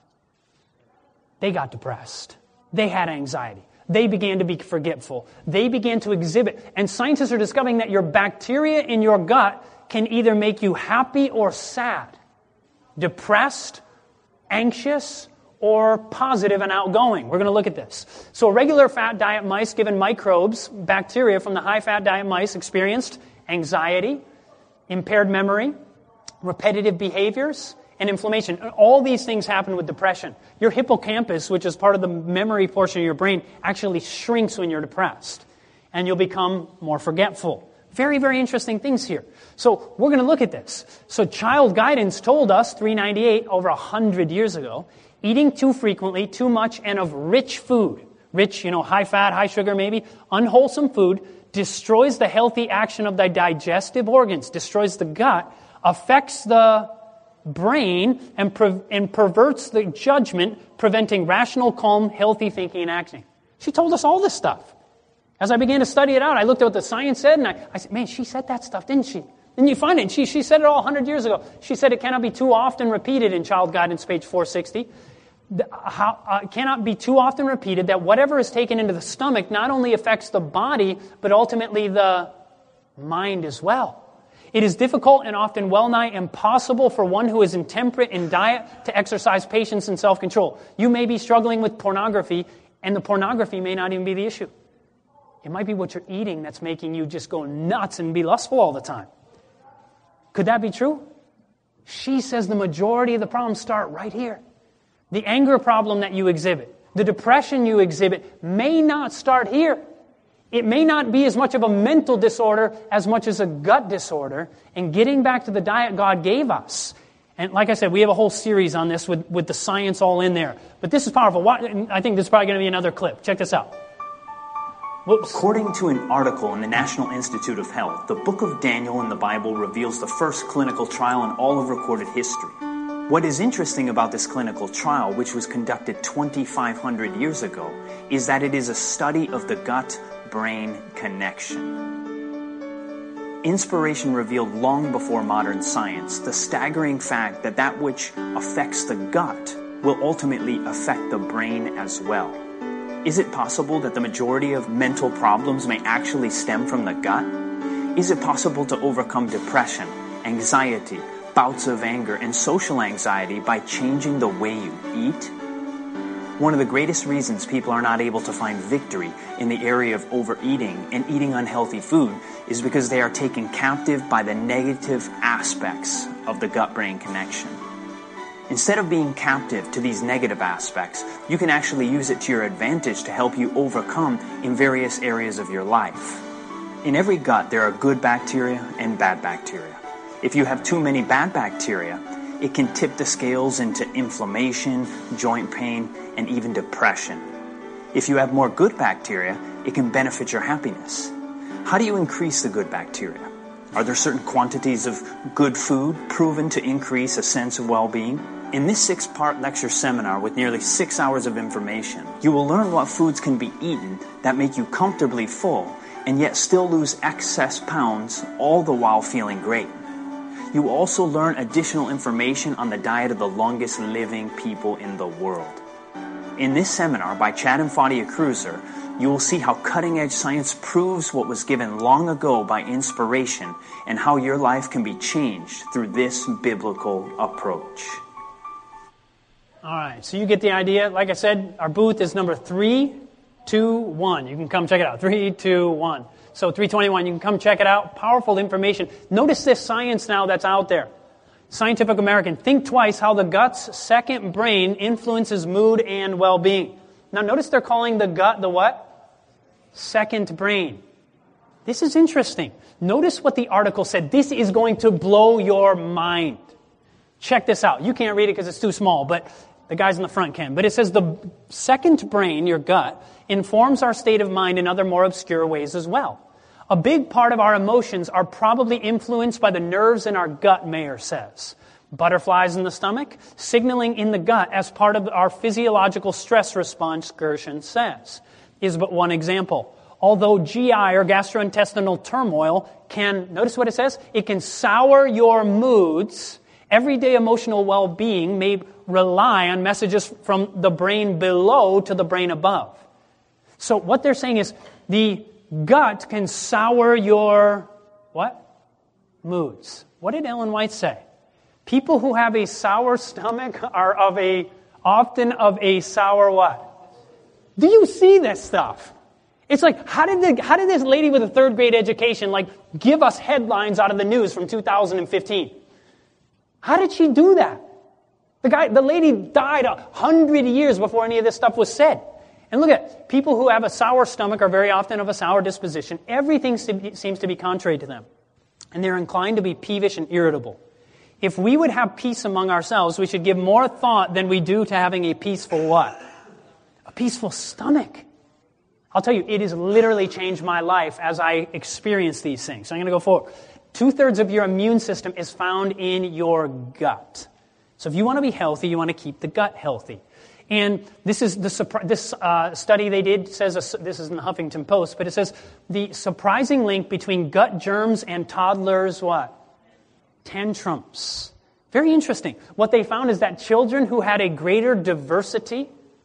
[SPEAKER 2] They got depressed. They had anxiety. They began to be forgetful. They began to exhibit. And scientists are discovering that your bacteria in your gut can either make you happy or sad, depressed, anxious, or positive and outgoing. We're going to look at this. So regular fat diet mice given microbes, bacteria from the high-fat diet mice experienced anxiety, impaired memory, repetitive behaviors, and inflammation. All these things happen with depression. Your hippocampus, which is part of the memory portion of your brain, actually shrinks when you're depressed. And you'll become more forgetful. Very, very interesting things here. So we're going to look at this. So Child Guidance told us, three ninety-eight, over one hundred years ago, eating too frequently, too much, and of rich food, rich, you know, high fat, high sugar maybe, unwholesome food, destroys the healthy action of the digestive organs, destroys the gut, affects the brain, and, per- and perverts the judgment, preventing rational, calm, healthy thinking and acting. She told us all this stuff. As I began to study it out, I looked at what the science said, and I, I said, man, she said that stuff, didn't she? Then you find it. She, she said it all one hundred years ago. She said it cannot be too often repeated in Child Guidance, page four sixty. The, how, uh, cannot be too often repeated that whatever is taken into the stomach not only affects the body, but ultimately the mind as well. It is difficult and often well-nigh impossible for one who is intemperate in diet to exercise patience and self-control. You may be struggling with pornography, and the pornography may not even be the issue. It might be what you're eating that's making you just go nuts and be lustful all the time. Could that be true? She says the majority of the problems start right here. The anger problem that you exhibit, the depression you exhibit may not start here. It may not be as much of a mental disorder as much as a gut disorder. And getting back to the diet God gave us. And like I said, we have a whole series on this with, with the science all in there. But this is powerful. I think this is probably going to be another clip. Check this out. Whoops.
[SPEAKER 18] According to an article in the National Institute of Health, the book of Daniel in the Bible reveals the first clinical trial in all of recorded history. What is interesting about this clinical trial, which was conducted twenty-five hundred years ago, is that it is a study of the gut-brain connection. Inspiration revealed long before modern science the staggering fact that that which affects the gut will ultimately affect the brain as well. Is it possible that the majority of mental problems may actually stem from the gut? Is it possible to overcome depression, anxiety, bouts of anger, and social anxiety by changing the way you eat? One of the greatest reasons people are not able to find victory in the area of overeating and eating unhealthy food is because they are taken captive by the negative aspects of the gut-brain connection. Instead of being captive to these negative aspects, you can actually use it to your advantage to help you overcome in various areas of your life. In every gut, there are good bacteria and bad bacteria. If you have too many bad bacteria, it can tip the scales into inflammation, joint pain, and even depression. If you have more good bacteria, it can benefit your happiness. How do you increase the good bacteria? Are there certain quantities of good food proven to increase a sense of well-being? In this six-part lecture seminar with nearly six hours of information, you will learn what foods can be eaten that make you comfortably full and yet still lose excess pounds, all the while feeling great. You will also learn additional information on the diet of the longest living people in the world. In this seminar by Chad and Fadia Cruiser, you will see how cutting-edge science proves what was given long ago by inspiration and how your life can be changed through this biblical approach.
[SPEAKER 2] All right, so you get the idea. Like I said, our booth is number three two one. You can come check it out. three two one. So three twenty-one, you can come check it out. Powerful information. Notice this science now that's out there. Scientific American, think twice how the gut's second brain influences mood and well-being. Now notice they're calling the gut the what? Second brain. This is interesting. Notice what the article said. This is going to blow your mind. Check this out. You can't read it because it's too small, but the guys in the front can. But it says the second brain, your gut, informs our state of mind in other more obscure ways as well. A big part of our emotions are probably influenced by the nerves in our gut, Mayer says. Butterflies in the stomach, signaling in the gut as part of our physiological stress response, Gershon says, is but one example. Although G I or gastrointestinal turmoil can, notice what it says, it can sour your moods. Everyday emotional well-being may rely on messages from the brain below to the brain above. So what they're saying is the gut can sour your, what? Moods. What did Ellen White say? People who have a sour stomach are of a, often of a sour what? Do you see this stuff? It's like, how did the, how did this lady with a third grade education like give us headlines out of the news from two thousand fifteen? How did she do that? The guy, the lady died a hundred years before any of this stuff was said. And look at, people who have a sour stomach are very often of a sour disposition. Everything seems to be contrary to them. And they're inclined to be peevish and irritable. If we would have peace among ourselves, we should give more thought than we do to having a peaceful what? A peaceful stomach. I'll tell you, it has literally changed my life as I experience these things. So I'm going to go forward. Two-thirds of your immune system is found in your gut. So if you want to be healthy, you want to keep the gut healthy. And this is the this uh, study they did says, uh, this is in the Huffington Post, but it says the surprising link between gut germs and toddlers' what? Tantrums. Very interesting. What they found is that children who had a greater diversity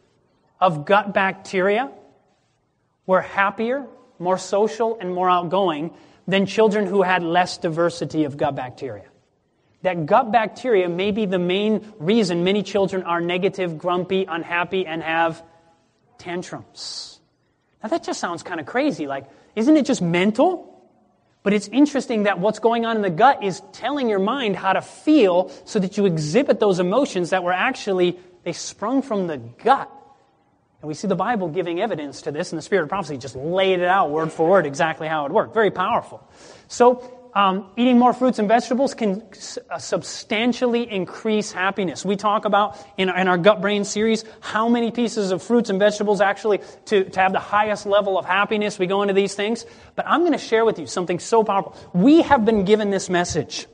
[SPEAKER 2] of gut bacteria were happier, more social, and more outgoing than children who had less diversity of gut bacteria. That gut bacteria may be the main reason many children are negative, grumpy, unhappy, and have tantrums. Now that just sounds kind of crazy. Like, isn't it just mental? But it's interesting that what's going on in the gut is telling your mind how to feel so that you exhibit those emotions that were actually, they sprung from the gut. And we see the Bible giving evidence to this, and the Spirit of Prophecy just laid it out word for word exactly how it worked. Very powerful. So, Um, eating more fruits and vegetables can uh, substantially increase happiness. We talk about in, in our Gut Brain series how many pieces of fruits and vegetables actually to, to have the highest level of happiness. We go into these things. But I'm going to share with you something so powerful. We have been given this message.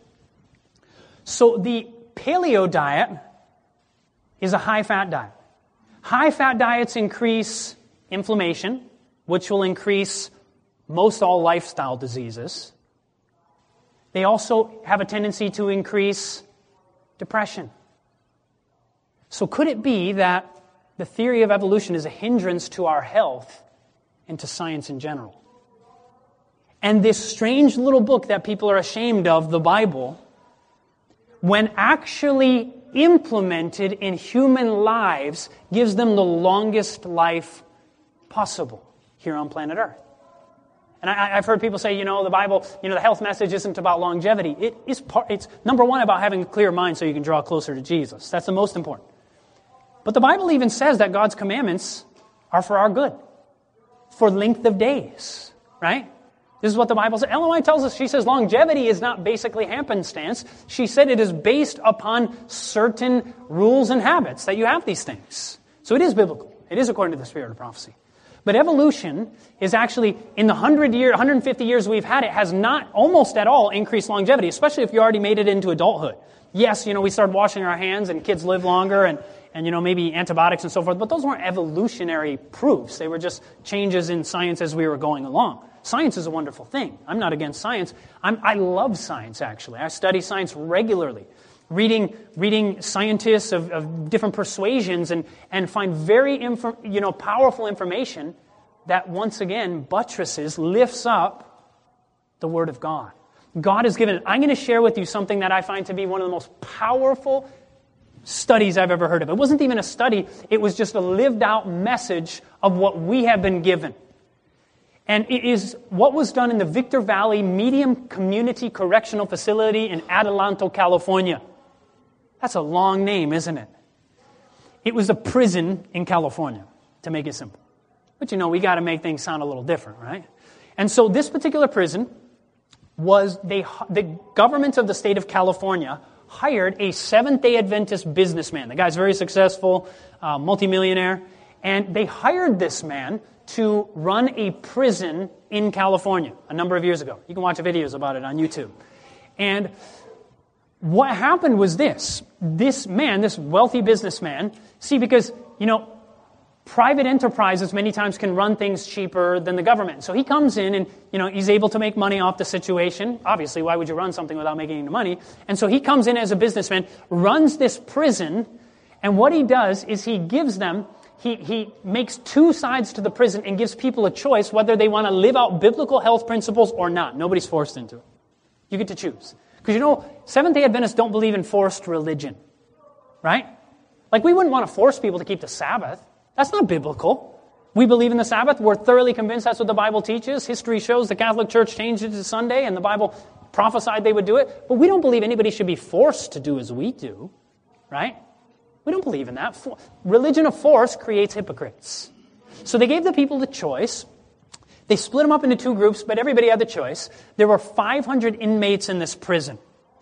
[SPEAKER 2] So the paleo diet is a high-fat diet. High-fat diets increase inflammation, which will increase most all lifestyle diseases. They also have a tendency to increase depression. So could it be that the theory of evolution is a hindrance to our health and to science in general? And this strange little book that people are ashamed of, the Bible, when actually implemented in human lives, gives them the longest life possible here on planet Earth. And I, I've heard people say, you know, the Bible, you know, the health message isn't about longevity. It is part, it's number one about having a clear mind so you can draw closer to Jesus. That's the most important. But the Bible even says that God's commandments are for our good, for length of days, right? This is what the Bible says. Ellen White tells us, she says longevity is not basically happenstance. She said it is based upon certain rules and habits that you have these things. So it is biblical. It is according to the Spirit of Prophecy. But evolution is actually, in the one hundred year, one hundred fifty years we've had it, has not almost at all increased longevity, especially if you already made it into adulthood. Yes, you know, we started washing our hands and kids live longer and, and you know, maybe antibiotics and so forth, but those weren't evolutionary proofs. They were just changes in science as we were going along. Science is a wonderful thing. I'm not against science. I'm, I love science, actually. I study science regularly. Reading, reading scientists of, of different persuasions and, and find very info, you know, powerful information that once again buttresses, lifts up the Word of God. God has given it. I'm going to share with you something that I find to be one of the most powerful studies I've ever heard of. It wasn't even a study. It was just a lived out message of what we have been given. And it is what was done in the Victor Valley Medium Community Correctional Facility in Adelanto, California. That's a long name, isn't it? It was a prison in California, to make it simple. But you know, we got to make things sound a little different, right? And so this particular prison was, they, the government of the state of California hired a Seventh-day Adventist businessman. The guy's very successful, uh, multimillionaire. And they hired this man to run a prison in California a number of years ago. You can watch videos about it on YouTube. And what happened was this. This man, this wealthy businessman, see, because, you know, private enterprises many times can run things cheaper than the government. So he comes in and, you know, he's able to make money off the situation. Obviously, why would you run something without making any money? And so he comes in as a businessman, runs this prison, and what he does is he gives them, he, he makes two sides to the prison and gives people a choice whether they want to live out biblical health principles or not. Nobody's forced into it. You get to choose. Because, you know, Seventh-day Adventists don't believe in forced religion, right? Like, we wouldn't want to force people to keep the Sabbath. That's not biblical. We believe in the Sabbath. We're thoroughly convinced that's what the Bible teaches. History shows the Catholic Church changed it to Sunday, and the Bible prophesied they would do it. But we don't believe anybody should be forced to do as we do, right? We don't believe in that. Religion of force creates hypocrites. So they gave the people the choice. They split them up into two groups, but everybody had the choice. There were five hundred inmates in this prison.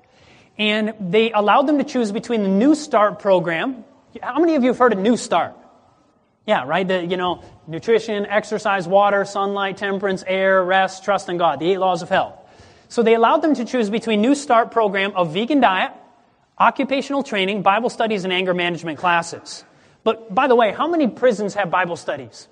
[SPEAKER 2] And they allowed them to choose between the New Start program. How many of you have heard of New Start? Yeah, right? The, you know, nutrition, exercise, water, sunlight, temperance, air, rest, trust in God. The eight laws of health. So they allowed them to choose between New Start program of vegan diet, occupational training, Bible studies, and anger management classes. But by the way, how many prisons have Bible studies?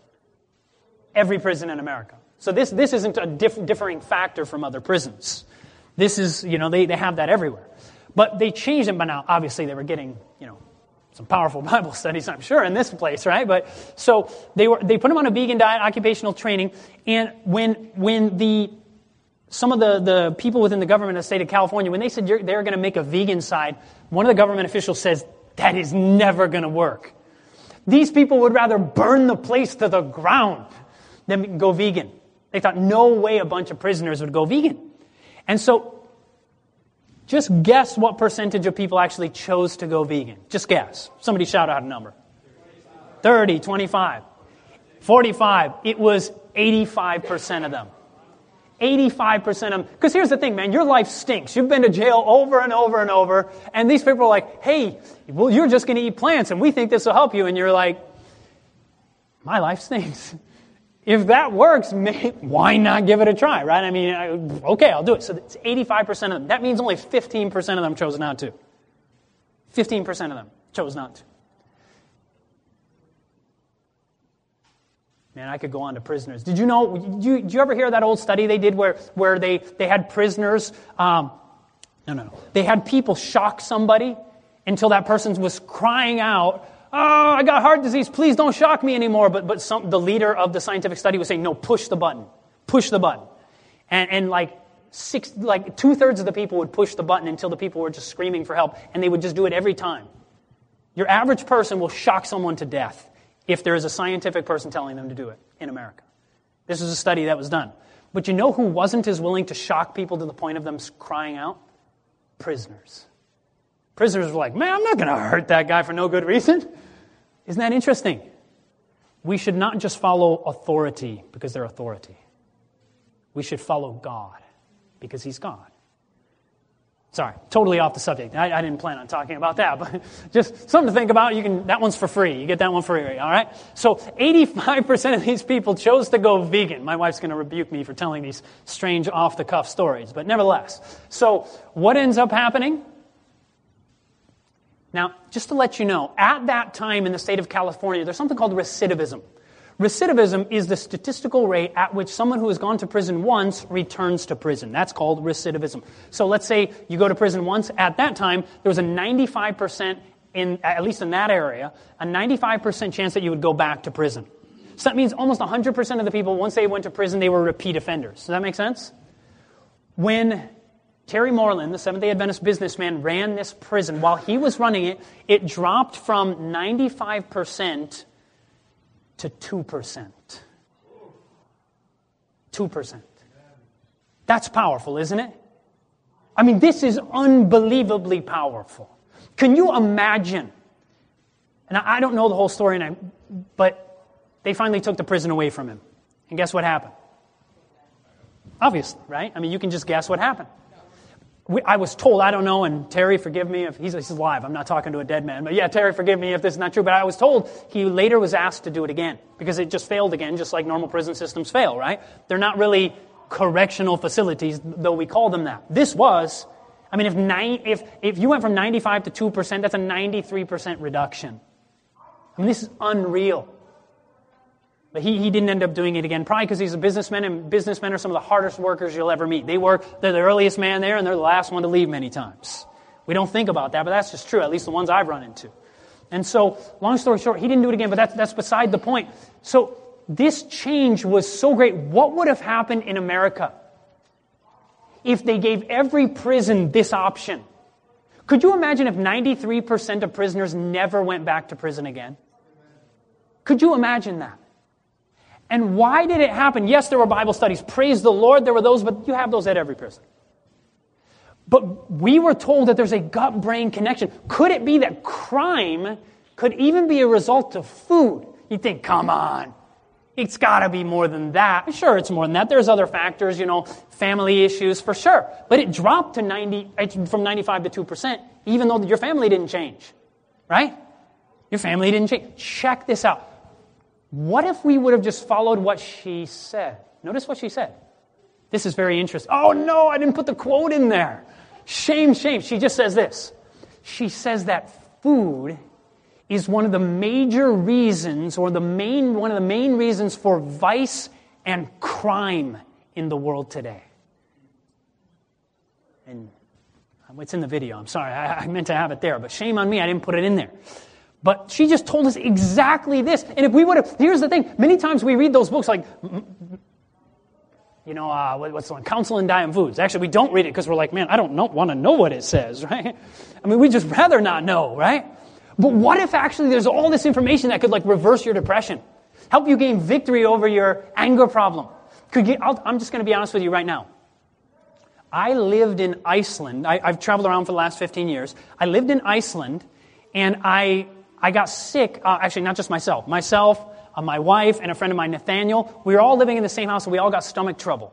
[SPEAKER 2] Every prison in America. So this this isn't a diff- differing factor from other prisons. This is, you know, they, they have that everywhere. But they changed it, but now obviously they were getting, you know, some powerful Bible studies, I'm sure, in this place, right? But so they were they put them on a vegan diet, occupational training, and when when the some of the, the people within the government of the state of California, when they said you're, they're going to make a vegan side, one of the government officials says, that is never going to work. These people would rather burn the place to the ground them go vegan. They thought no way a bunch of prisoners would go vegan. And so, just guess what percentage of people actually chose to go vegan. Just guess. Somebody shout out a number. thirty, twenty-five, forty-five. It was eighty-five percent of them. eighty-five percent of them. Because here's the thing, man. Your life stinks. You've been to jail over and over and over. And these people are like, hey, well, you're just going to eat plants, and we think this will help you. And you're like, my life stinks. If that works, may, why not give it a try, right? I mean, I, okay, I'll do it. So it's eighty-five percent of them. That means only fifteen percent of them chose not to. fifteen percent of them chose not to. Man, I could go on to prisoners. Did you know, did you, did you ever hear that old study they did where, where they, they had prisoners, um, no, no, no. They had people shock somebody until that person was crying out, oh, I got heart disease, please don't shock me anymore. But but some, the leader of the scientific study was saying, no, push the button. Push the button. And and like six, like two-thirds of the people would push the button until the people were just screaming for help. And they would just do it every time. Your average person will shock someone to death if there is a scientific person telling them to do it in America. This is a study that was done. But you know who wasn't as willing to shock people to the point of them crying out? Prisoners. Prisoners were like, man, I'm not going to hurt that guy for no good reason. Isn't that interesting? We should not just follow authority because they're authority. We should follow God because He's God. Sorry, totally off the subject. I, I didn't plan on talking about that, but just something to think about. You can. That one's for free. You get that one for free, all right? So eighty-five percent of these people chose to go vegan. My wife's going to rebuke me for telling these strange off-the-cuff stories, but nevertheless. So what ends up happening? Now, just to let you know, at that time in the state of California, there's something called recidivism. Recidivism is the statistical rate at which someone who has gone to prison once returns to prison. That's called recidivism. So let's say you go to prison once. At that time, there was a ninety-five percent, in at least in that area, a ninety-five percent chance that you would go back to prison. So that means almost one hundred percent of the people, once they went to prison, they were repeat offenders. Does that make sense? When Terry Moreland, the Seventh-day Adventist businessman, ran this prison, while he was running it, it dropped from ninety-five percent to two percent. two percent. That's powerful, isn't it? I mean, this is unbelievably powerful. Can you imagine? And I don't know the whole story, and I, but they finally took the prison away from him. And guess what happened? Obviously, right? I mean, you can just guess what happened. We, I was told, I don't know, and Terry, forgive me if he's, he's alive. I'm not talking to a dead man. But yeah, Terry, forgive me if this is not true. But I was told he later was asked to do it again because it just failed again, just like normal prison systems fail, right? They're not really correctional facilities, though we call them that. This was, I mean, if nine, if if you went from ninety-five to two percent, that's a ninety-three percent reduction. I mean, this is unreal. But he, he didn't end up doing it again, probably because he's a businessman, and businessmen are some of the hardest workers you'll ever meet. They work, they're the earliest man there, and they're the last one to leave many times. We don't think about that, but that's just true, at least the ones I've run into. And so, long story short, he didn't do it again, but that's, that's beside the point. So, this change was so great. What would have happened in America if they gave every prison this option? Could you imagine if ninety-three percent of prisoners never went back to prison again? Could you imagine that? And why did it happen? Yes, there were Bible studies. Praise the Lord, there were those, but you have those at every prison. But we were told that there's a gut-brain connection. Could it be that crime could even be a result of food? You think, come on, it's got to be more than that. Sure, it's more than that. There's other factors, you know, family issues, for sure. But it dropped to ninety from ninety-five to two percent, even though your family didn't change, right? Your family didn't change. Check this out. What if we would have just followed what she said? Notice what she said. This is very interesting. Oh, no, I didn't put the quote in there. Shame, shame. She just says this. She says that food is one of the major reasons, or the main one of the main reasons for vice and crime in the world today. And it's in the video. I'm sorry. I, I meant to have it there, but shame on me. I didn't put it in there. But she just told us exactly this. And if we would have, here's the thing, many times we read those books like, you know, uh, what's the one, Counsel in Diet Foods. Actually, we don't read it because we're like, man, I don't know, want to know what it says, right? I mean, we'd just rather not know, right? But what if actually there's all this information that could like reverse your depression? help you gain victory over your anger problem. Could you, I'll, I'm just going to be honest with you right now. I lived in Iceland. I, I've traveled around for the last fifteen years. I lived in Iceland, and I I got sick. Uh, actually, not just myself. Myself, uh, my wife, and a friend of mine, Nathaniel. We were all living in the same house, and we all got stomach trouble.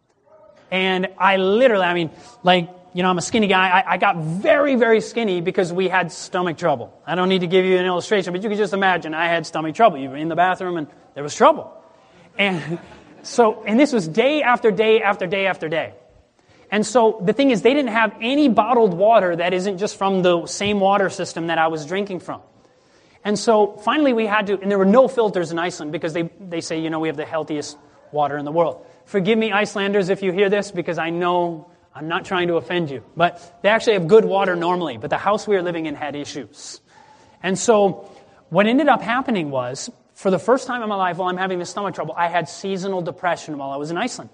[SPEAKER 2] And I literally, I mean, like, you know, I'm a skinny guy. I, I got very, very skinny because we had stomach trouble. I don't need to give you an illustration, but you can just imagine I had stomach trouble. You were in the bathroom, and there was trouble. And so, and this was day after day after day after day. And so the thing is, they didn't have any bottled water that isn't just from the same water system that I was drinking from. And so finally we had to, and there were no filters in Iceland because they, they say, you know, we have the healthiest water in the world. Forgive me, Icelanders, if you hear this, because I know I'm not trying to offend you. But they actually have good water normally, but the house we were living in had issues. And so what ended up happening was, for the first time in my life while I'm having this stomach trouble, I had seasonal depression while I was in Iceland.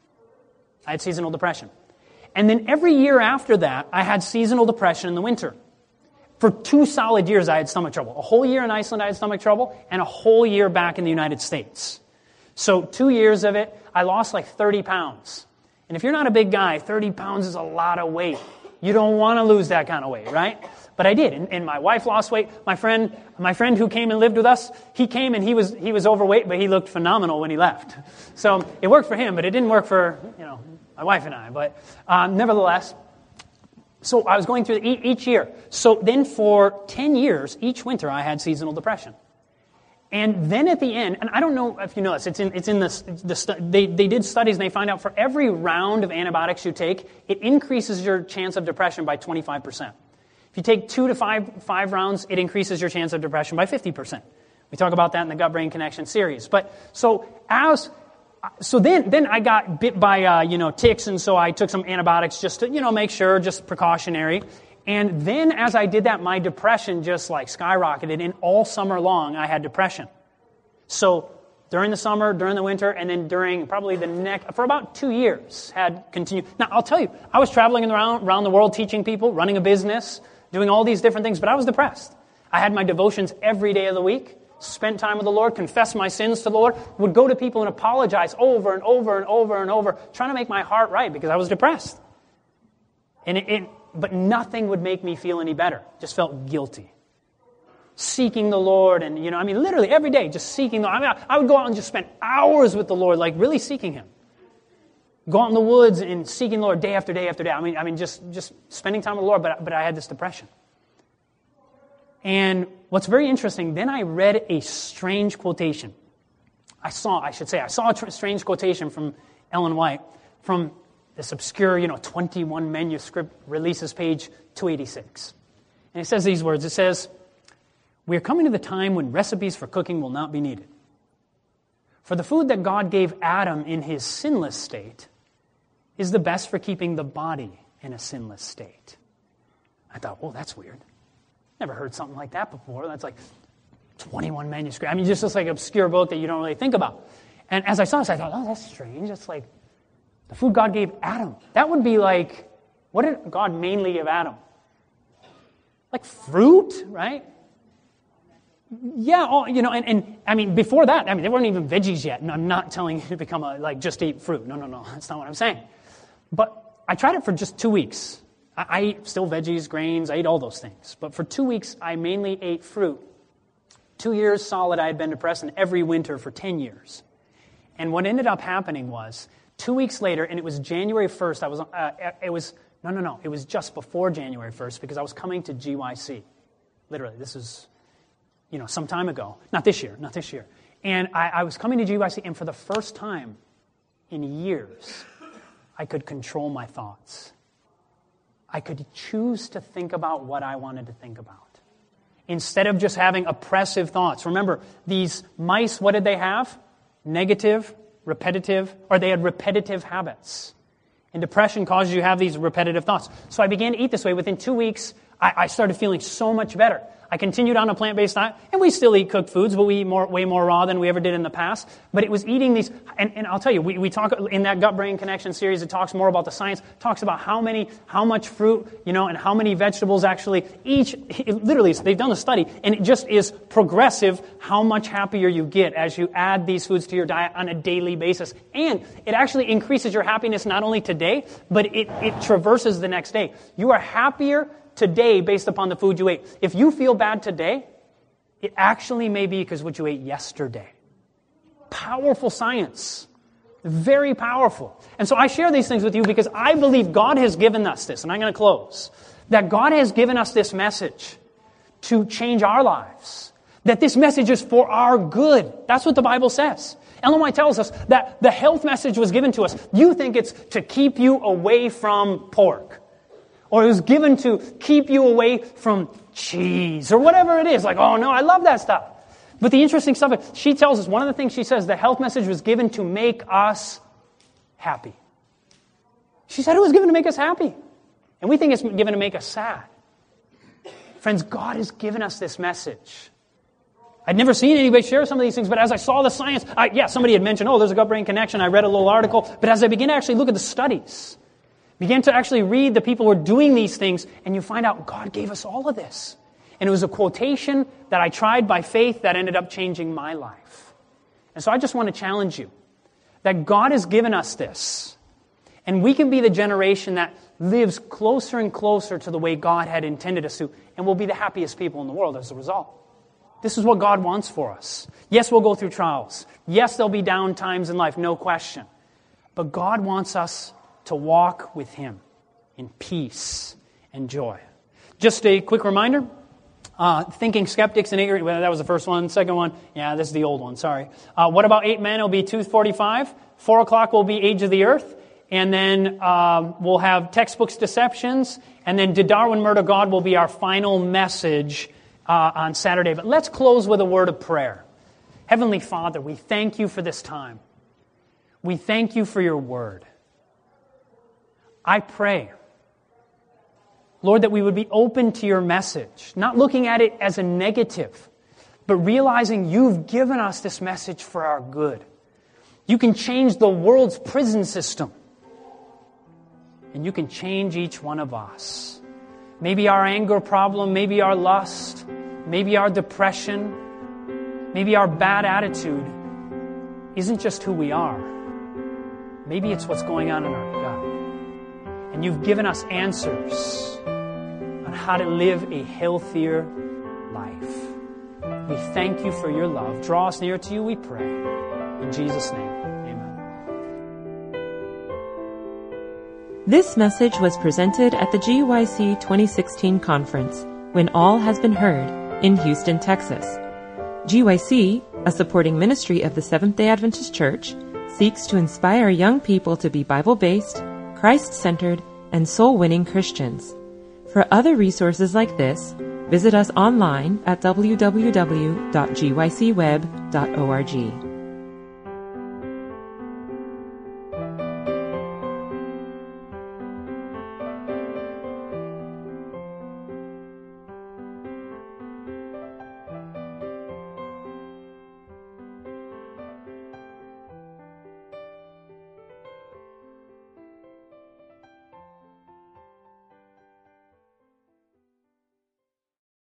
[SPEAKER 2] I had seasonal depression. And then every year after that, I had seasonal depression in the winter. For two solid years, I had stomach trouble. A whole year in Iceland, I had stomach trouble, and a whole year back in the United States. So two years of it, I lost like thirty pounds. And if you're not a big guy, thirty pounds is a lot of weight. You don't want to lose that kind of weight, right? But I did, and, and my wife lost weight. My friend, my friend who came and lived with us, he came and he was he was overweight, but he looked phenomenal when he left. So it worked for him, but it didn't work for, you know, my wife and I. But um, nevertheless, so I was going through the, each year. So then for ten years, each winter, I had seasonal depression. And then at the end, and I don't know if you know this, it's in it's in this, the they they did studies and they find out for every round of antibiotics you take, it increases your chance of depression by twenty-five percent. If you take two to five five rounds, it increases your chance of depression by fifty percent. We talk about that in the Gut-Brain Connection series. But so as so then then I got bit by uh, you know ticks, and so I took some antibiotics just to you know make sure, just precautionary. And then as I did that, my depression just like skyrocketed, and all summer long I had depression. So during the summer, during the winter, and then during probably the next, for about two years had continued. Now I'll tell you, I was traveling around, around the world teaching people, running a business, doing all these different things, but I was depressed. I had my devotions every day of the week, spent time with the Lord, confessed my sins to the Lord, would go to people and apologize over and over and over and over, trying to make my heart right because I was depressed. And it, it But nothing would make me feel any better. Just felt guilty. Seeking the Lord, and, you know, I mean, literally every day, just seeking the Lord. I mean, I would go out and just spend hours with the Lord, like really seeking Him. Go out in the woods and seeking the Lord day after day after day. I mean, I mean, just, just spending time with the Lord, but, but I had this depression. And what's very interesting, then I read a strange quotation. I saw, I should say, I saw a tr- strange quotation from Ellen White, from this obscure, you know, twenty-one manuscript releases page two eighty-six. And it says these words. It says, "We are coming to the time when recipes for cooking will not be needed. For the food that God gave Adam in his sinless state is the best for keeping the body in a sinless state." I thought, well, that's weird. Never heard something like that before. That's like twenty-one manuscript. I mean, just this like obscure book that you don't really think about. And as I saw this, I thought, oh, that's strange. It's like the food God gave Adam. That would be like, what did God mainly give Adam? Like fruit, right? Yeah, oh, you know, and, and I mean, before that, I mean, they weren't even veggies yet. And I'm not telling you to become a, like, just eat fruit. No, no, no, that's not what I'm saying. But I tried it for just two weeks. I, I ate still veggies, grains, I ate all those things. But for two weeks, I mainly ate fruit. Two years solid, I had been depressed, and every winter for ten years. And what ended up happening was, two weeks later, and it was January first, I was, uh, it was, no, no, no, it was just before January first, because I was coming to G Y C. Literally, this is, you know, some time ago. Not this year, not this year. And I, I was coming to G Y C, and for the first time in years, I could control my thoughts. I could choose to think about what I wanted to think about. Instead of just having oppressive thoughts. Remember, these mice, what did they have? Negative, repetitive, or they had repetitive habits. And depression causes you to have these repetitive thoughts. So I began to eat this way. Within two weeks, I, I started feeling so much better. I continued on a plant-based diet, and we still eat cooked foods, but we eat more, way more raw than we ever did in the past. But it was eating these, and, and I'll tell you, we, we talk in that gut-brain connection series, it talks more about the science, talks about how many, how much fruit, you know, and how many vegetables actually each, it literally, they've done a study, and it just is progressive how much happier you get as you add these foods to your diet on a daily basis. And it actually increases your happiness not only today, but it, it traverses the next day. You are happier today based upon the food you ate. If you feel bad today, it actually may be because what you ate yesterday. Powerful science. Very powerful. And so I share these things with you because I believe God has given us this, and I'm going to close, that God has given us this message to change our lives. That this message is for our good. That's what the Bible says. Ellen White tells us that the health message was given to us. You think it's to keep you away from pork. Or it was given to keep you away from cheese. Or whatever it is. Like, oh no, I love that stuff. But the interesting stuff is, she tells us, one of the things she says, the health message was given to make us happy. She said it was given to make us happy. And we think it's given to make us sad. Friends, God has given us this message. I'd never seen anybody share some of these things, but as I saw the science, I, yeah, somebody had mentioned, oh, there's a gut-brain connection. I read a little article. But as I began to actually look at the studies, began to actually read the people who are doing these things, and you find out God gave us all of this. And it was a quotation that I tried by faith that ended up changing my life. And so I just want to challenge you that God has given us this. And we can be the generation that lives closer and closer to the way God had intended us to, and we'll be the happiest people in the world as a result. This is what God wants for us. Yes, we'll go through trials. Yes, there'll be down times in life, no question. But God wants us to walk with Him in peace and joy. Just a quick reminder, uh, thinking skeptics and ignorant, well, that was the first one. Second one, yeah, this is the old one, sorry. Uh, what about eight men? It'll be two forty-five. Four o'clock will be Age of the Earth. And then um, we'll have Textbooks Deceptions. And then Did Darwin Murder God will be our final message Uh, on Saturday. But let's close with a word of prayer. Heavenly Father, we thank you for this time. We thank you for your word. I pray, Lord, that we would be open to your message, not looking at it as a negative, but realizing you've given us this message for our good. You can change the world's prison system, and you can change each one of us. Maybe our anger problem, maybe our lust, maybe our depression, maybe our bad attitude isn't just who we are. Maybe it's what's going on in our gut. And you've given us answers on how to live a healthier life. We thank you for your love. Draw us near to you, we pray. In Jesus' name, amen.
[SPEAKER 1] This message was presented at the G Y C twenty sixteen conference, When All Has Been Heard, in Houston, Texas. G Y C, a supporting ministry of the Seventh-day Adventist Church, seeks to inspire young people to be Bible-based, Christ-centered, and soul-winning Christians. For other resources like this, visit us online at w w w dot g y c web dot org.